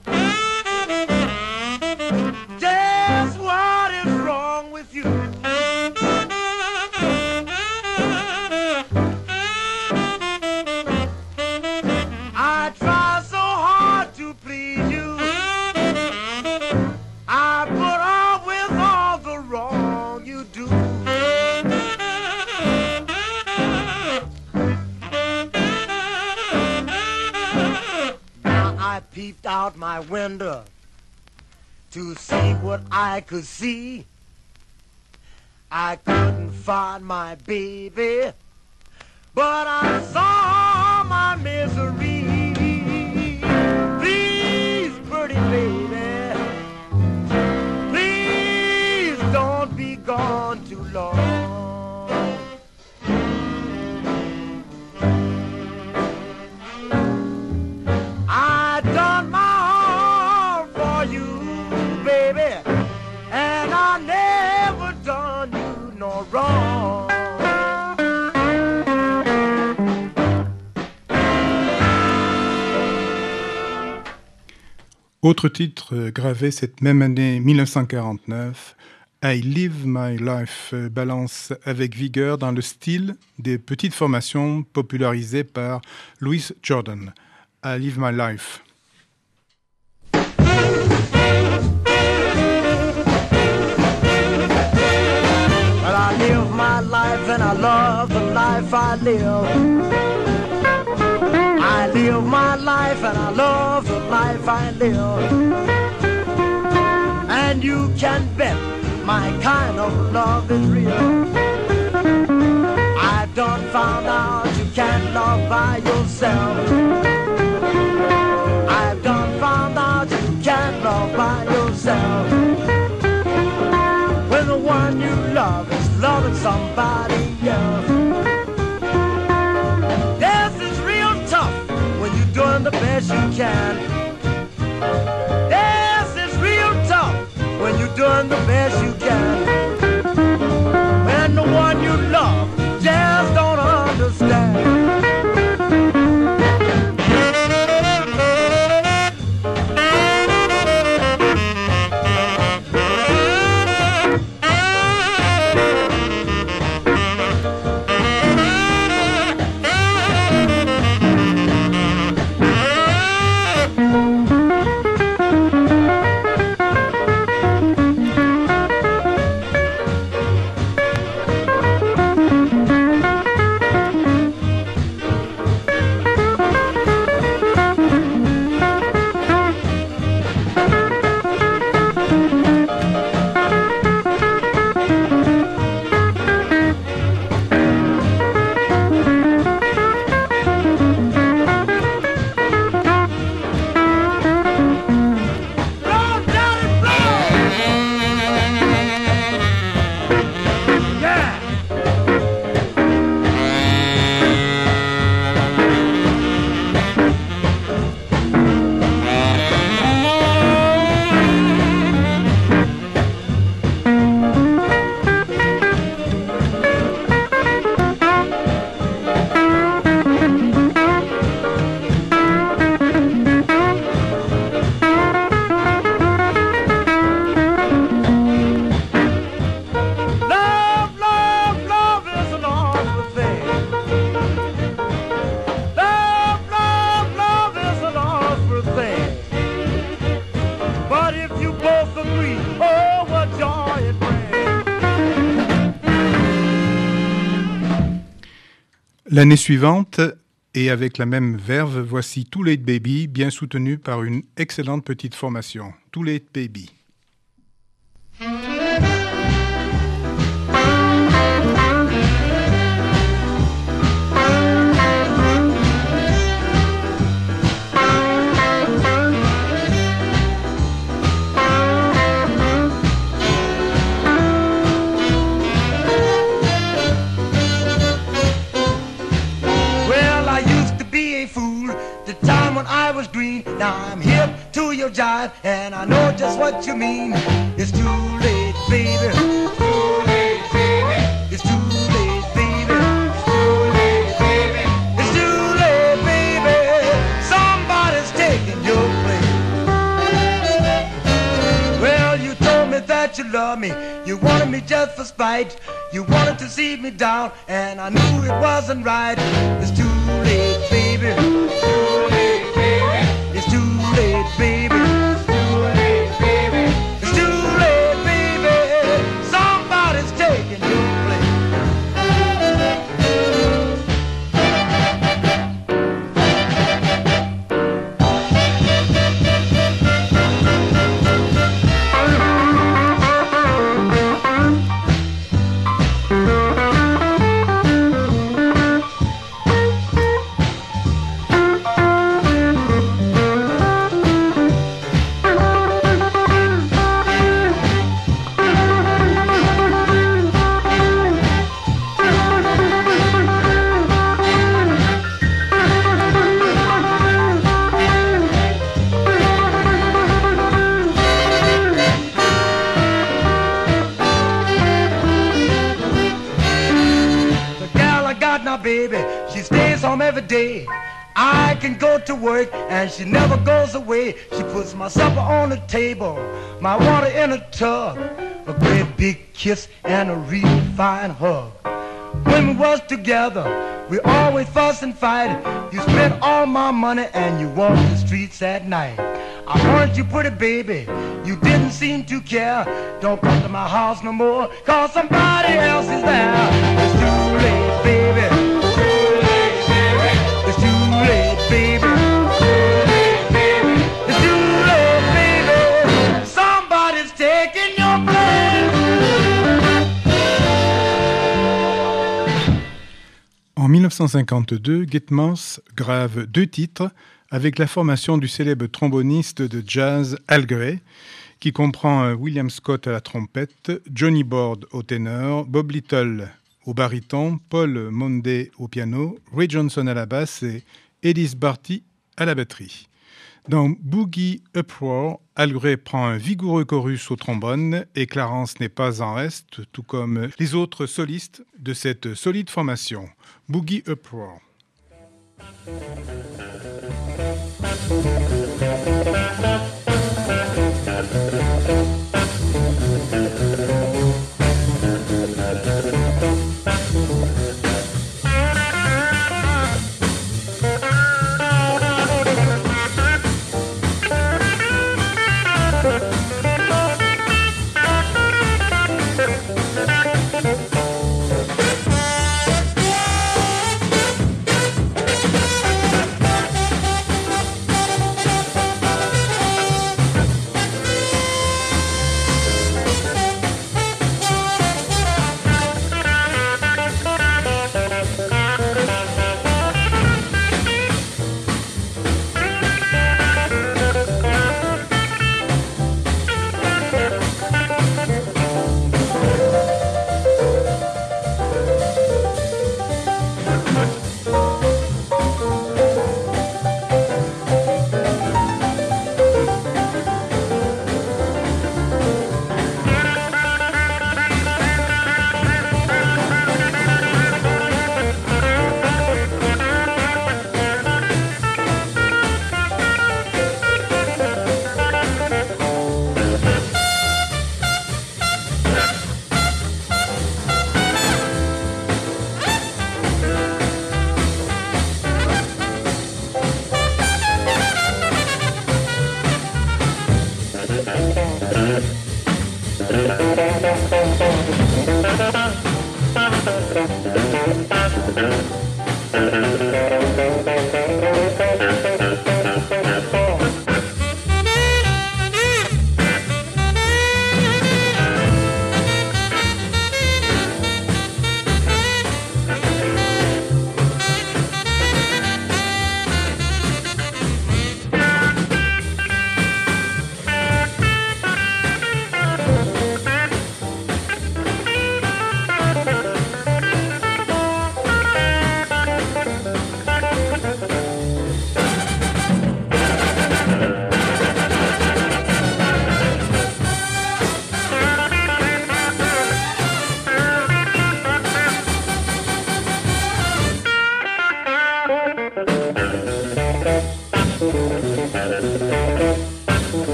just what is wrong with you? I try so hard to please you. I put up with all the wrong you do. Now I peeped out my window to see what I could see. I couldn't find my baby, but I saw my misery. Please, pretty baby, please don't be gone too long. I done my all for you, baby, and I never done you no wrong. Autre titre gravé cette même année 1949, I Live My Life balance avec vigueur dans le style des petites formations popularisées par Louis Jordan. I Live My Life. Well, I live my life and I love the life I live. I live my life and I love the life I live. And you can bet my kind of love is real. I done found out you can't love by yourself. I've done found out you can't love by yourself. When the one you love is loving somebody else. This is real tough when you're doing the best you can. This is real tough when you're doing the best you can. When the one you love just don't understand. L'année suivante, et avec la même verve, voici Too Late Baby, bien soutenu par une excellente petite formation. Too Late Baby. Now I'm hip to your jive, and I know just what you mean. It's too late, baby. It's too late, baby. It's too late, baby. It's too late, baby. It's too late, baby. Somebody's taking your place. Well, you told me that you love me. You wanted me just for spite. You wanted to see me down, and I knew it wasn't right. It's too late, baby. It's too late, baby. It's too late, baby. It's too late, baby. It's too late, baby. Somebody's taking your place. Baby, she stays home every day. I can go to work and she never goes away. She puts my supper on the table, my water in a tub, a great big kiss and a real fine hug. When we was together, we always fuss and fight. You spent all my money and you walk the streets at night. I wanted you pretty, baby. You didn't seem to care. Don't come to my house no more, 'cause somebody else is there. It's too late, baby. It's too late, baby. It's too late, baby. It's too late, baby. It's too late, baby. Somebody's taking your place. En 1952, Gitmans grave 2 titres avec la formation du célèbre tromboniste de jazz Al Gray, qui comprend William Scott à la trompette, Johnny Board au ténor, Bob Little au baryton, Paul Monday au piano, Ray Johnson à la basse et Edith Barty à la batterie. Dans Boogie Uproar, Al Gray prend un vigoureux chorus au trombone et Clarence n'est pas en reste, tout comme les autres solistes de cette solide formation. Boogie Uproar.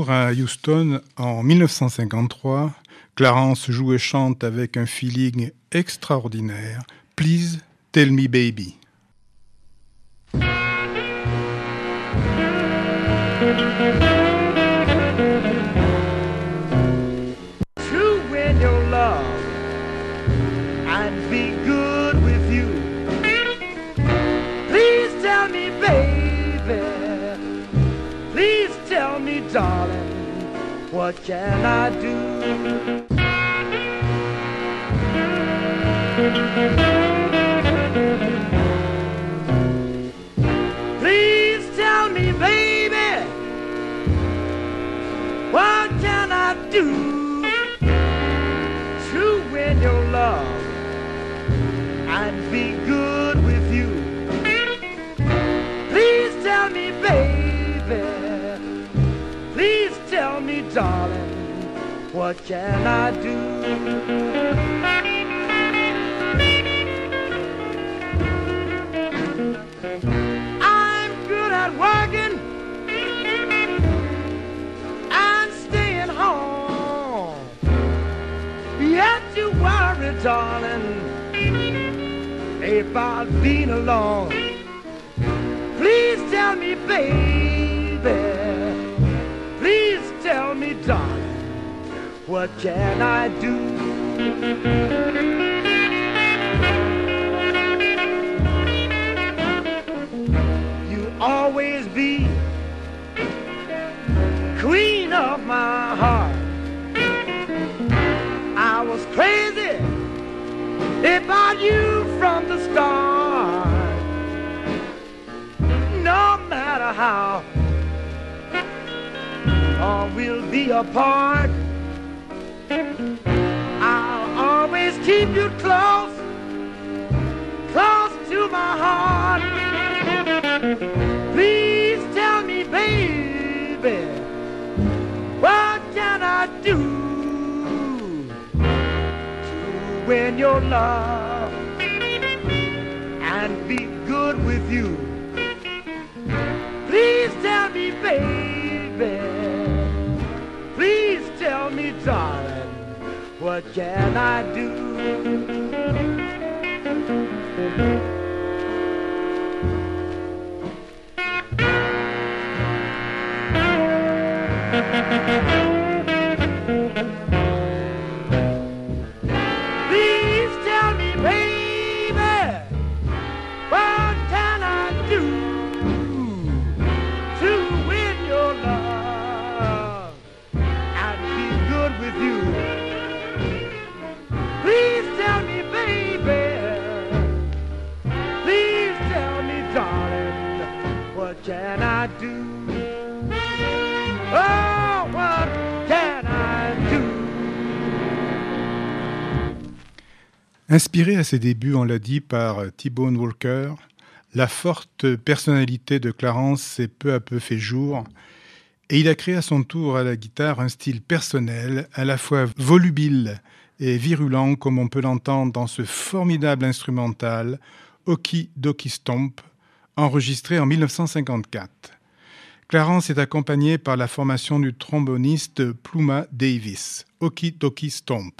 retour à Houston en 1953, Clarence joue et chante avec un feeling extraordinaire. Please Tell Me Baby. To win your love and be good with you. Please tell me, baby. Please tell me, darling, what can I do? Please tell me, baby, what can I do to win your love and be good with you? Please tell me, baby, please tell me, darling, what can I do? Working and staying home. Yet you worry, darling, about being alone. Please tell me, baby, please tell me, darling, what can I do? Always be queen of my heart. I was crazy about you from the start. No matter how long we'll be apart, I'll always keep you close, close to my heart. Please tell me, baby, what can I do to win your love and be good with you? Please tell me, baby, please tell me, darling, what can I do? Please tell me, baby, what can I do to win your love and be good with you? Please tell me, baby, please tell me, darling, what can I do? Oh, what can I do? Inspiré à ses débuts, on l'a dit, par T-Bone Walker, la forte personnalité de Clarence s'est peu à peu fait jour et il a créé à son tour à la guitare un style personnel, à la fois volubile et virulent, comme on peut l'entendre dans ce formidable instrumental Okie Dokie Stomp, enregistré en 1954. Clarence est accompagné par la formation du tromboniste Pluma Davis. Okie Dokie Stomp.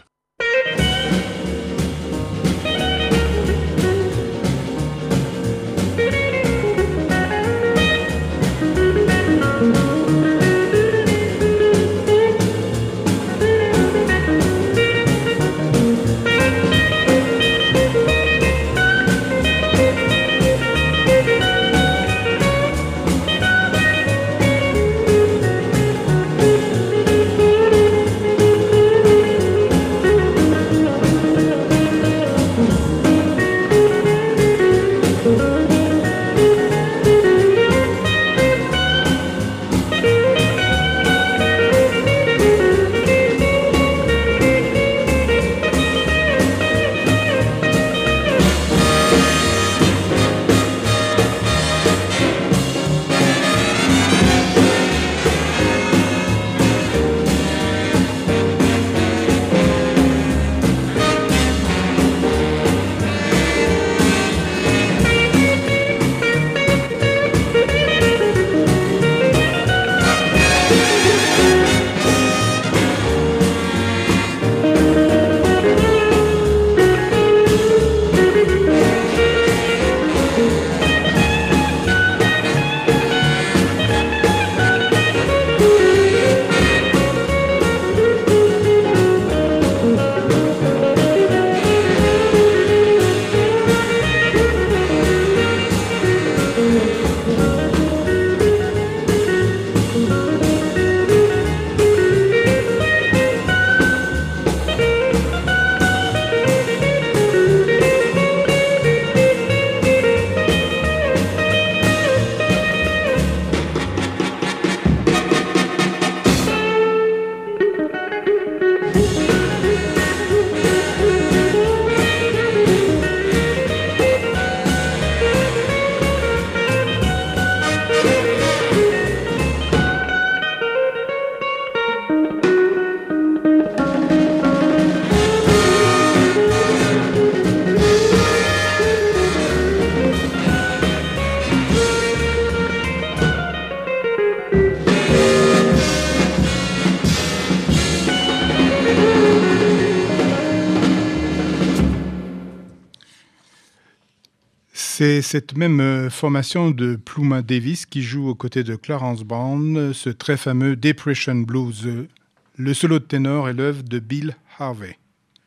C'est cette même formation de Pluma Davis qui joue aux côtés de Clarence Brown ce très fameux Depression Blues. Le solo de ténor est l'œuvre de Bill Harvey.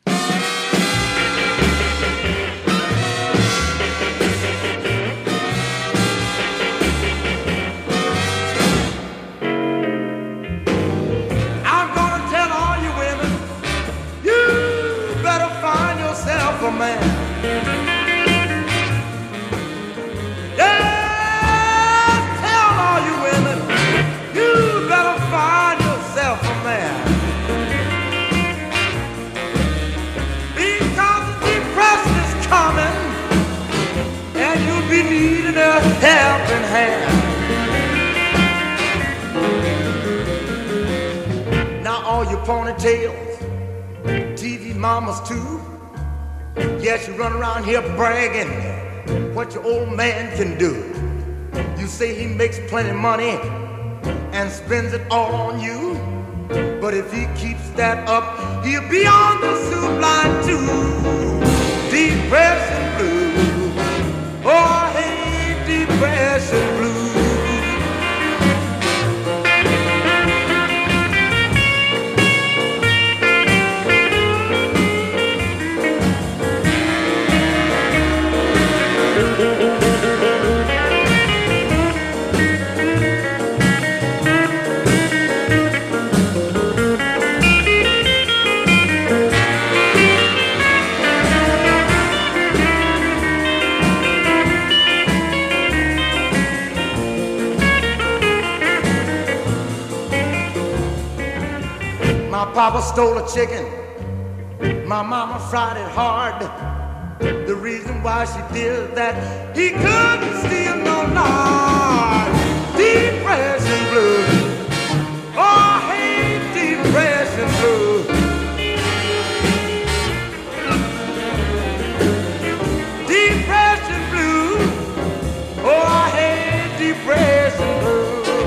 I'm gonna tell all you women, you better find yourself a man. Needing a helping hand. Now all your ponytails, TV mamas too. Yes, you run around here bragging what your old man can do. You say he makes plenty money and spends it all on you. But if he keeps that up, he'll be on the soup line too. Depression blues. Oh, I hate depression blues. My papa stole a chicken, my mama fried it hard. The reason why she did that, he couldn't steal no lard. Depression blues, oh I hate depression blues. Depression blues, oh I hate depression blues.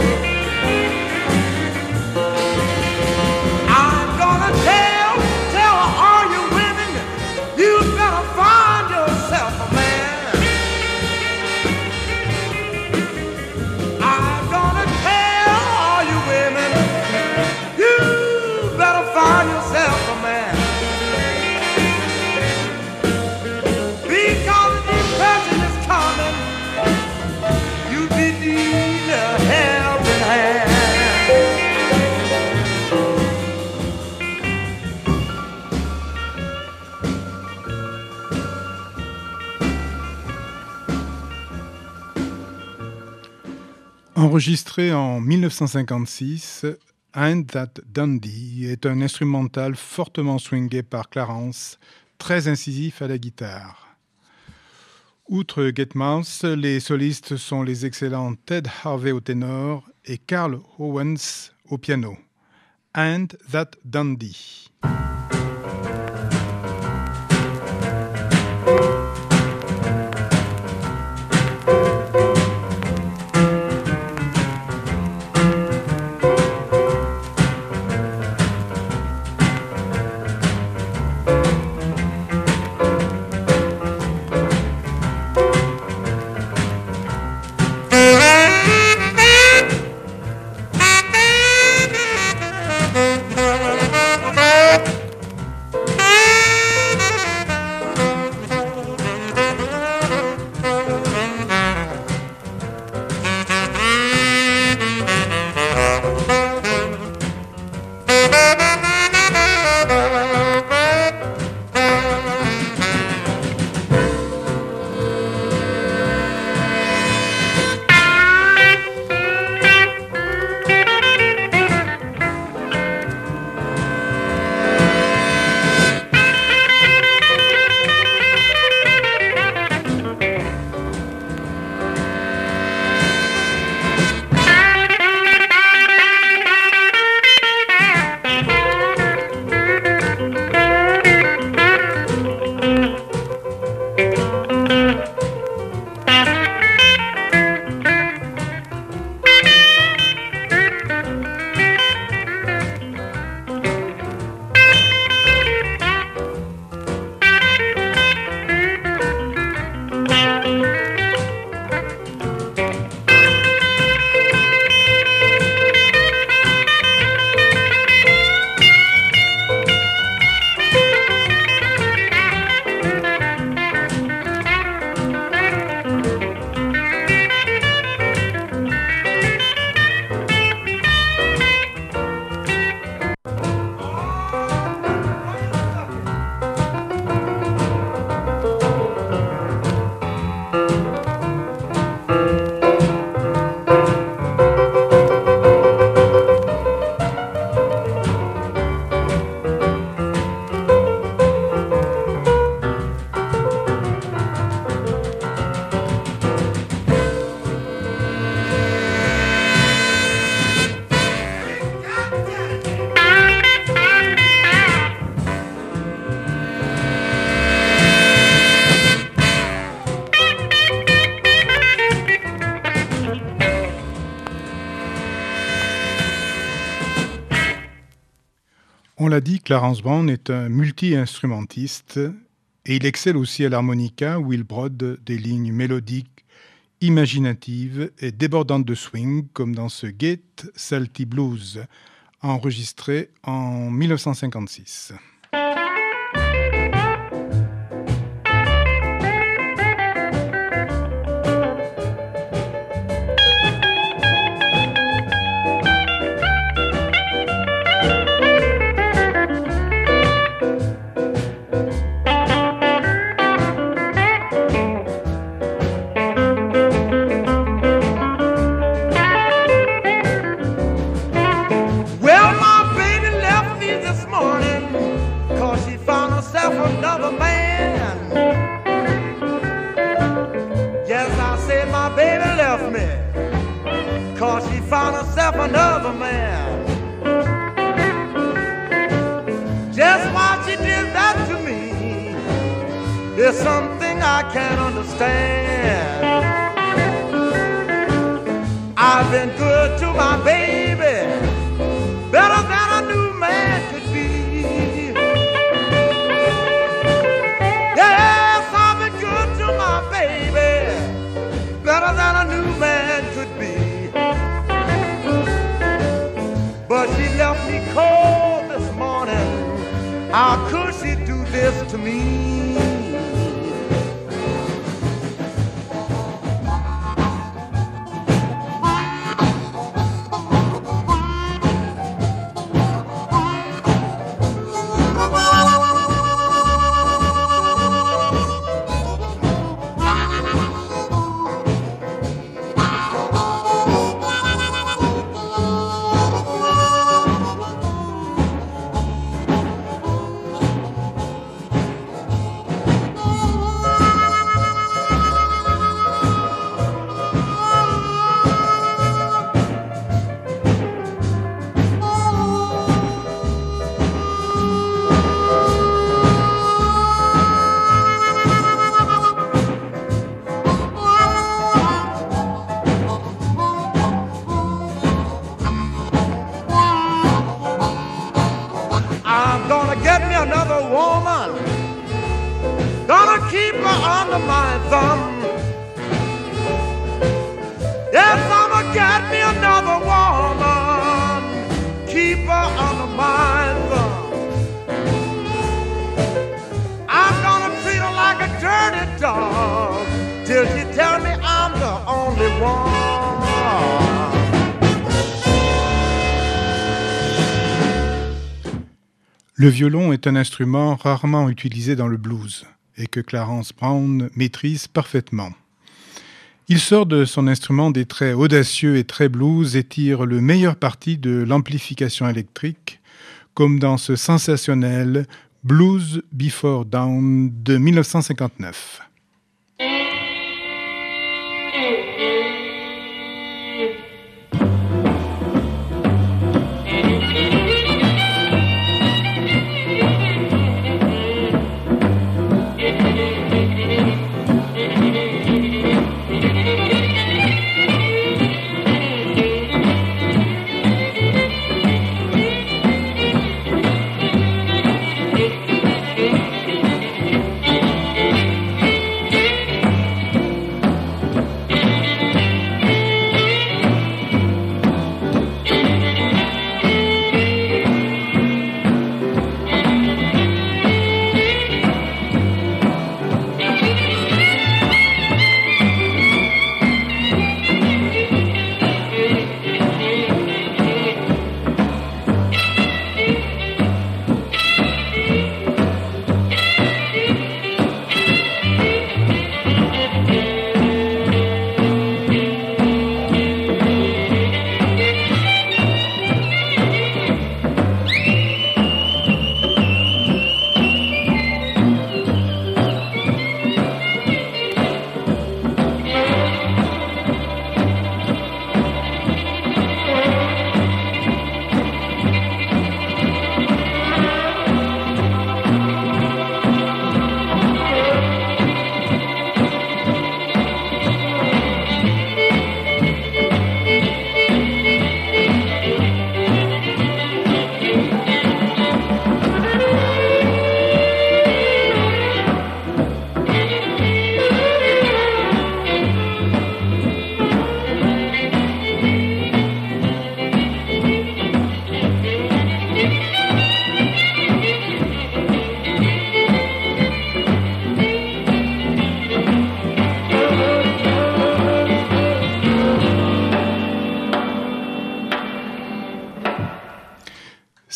Enregistré en 1956, Ain't That Dundee est un instrumental fortement swingé par Clarence, très incisif à la guitare. Outre Get Mouse, les solistes sont les excellents Ted Harvey au ténor et Carl Owens au piano. Ain't That Dundee. On l'a dit, Clarence Brown est un multi-instrumentiste et il excelle aussi à l'harmonica où il brode des lignes mélodiques, imaginatives et débordantes de swing comme dans ce Get Salty Blues, enregistré en 1956. Another man. Just why she did that to me is something I can't understand. I've been good to my baby, better than a new man could be. Yes, I've been good to my baby, better than a new man could be. But she left me cold this morning. How could she do this to me? Le violon est un instrument rarement utilisé dans le blues et que Clarence Brown maîtrise parfaitement. Il sort de son instrument des traits audacieux et très blues et tire le meilleur parti de l'amplification électrique, comme dans ce sensationnel Blues Before Dawn de 1959.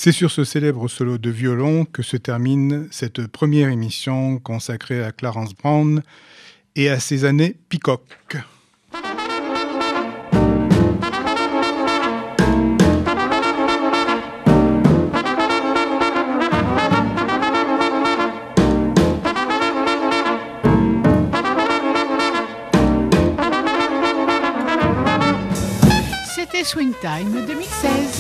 C'est sur ce célèbre solo de violon que se termine cette première émission consacrée à Clarence Brown et à ses années Peacock. C'était Swing Time 2016.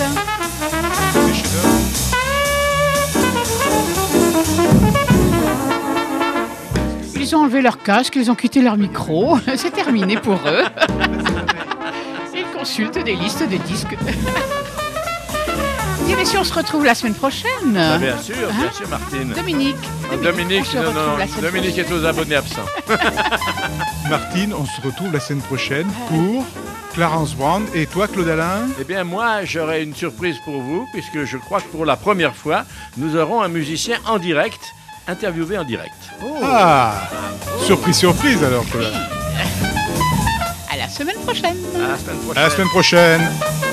Ils ont enlevé leur casque, ils ont quitté leur micro. C'est terminé pour eux. Ils consultent des listes de disques. Bien, mais si on se retrouve la semaine prochaine. Ah, bien sûr, Martine. Dominique, Dominique est aux abonnés absents. Martine, on se retrouve la semaine prochaine pour Clarence Brown. Et toi, Claude Alain? Eh bien, moi, j'aurai une surprise pour vous, puisque je crois que pour la première fois, nous aurons un musicien en direct, interviewé en direct. Oh. Ah, surprise alors, Claude Alain. À la semaine prochaine. À la semaine prochaine. À la semaine prochaine.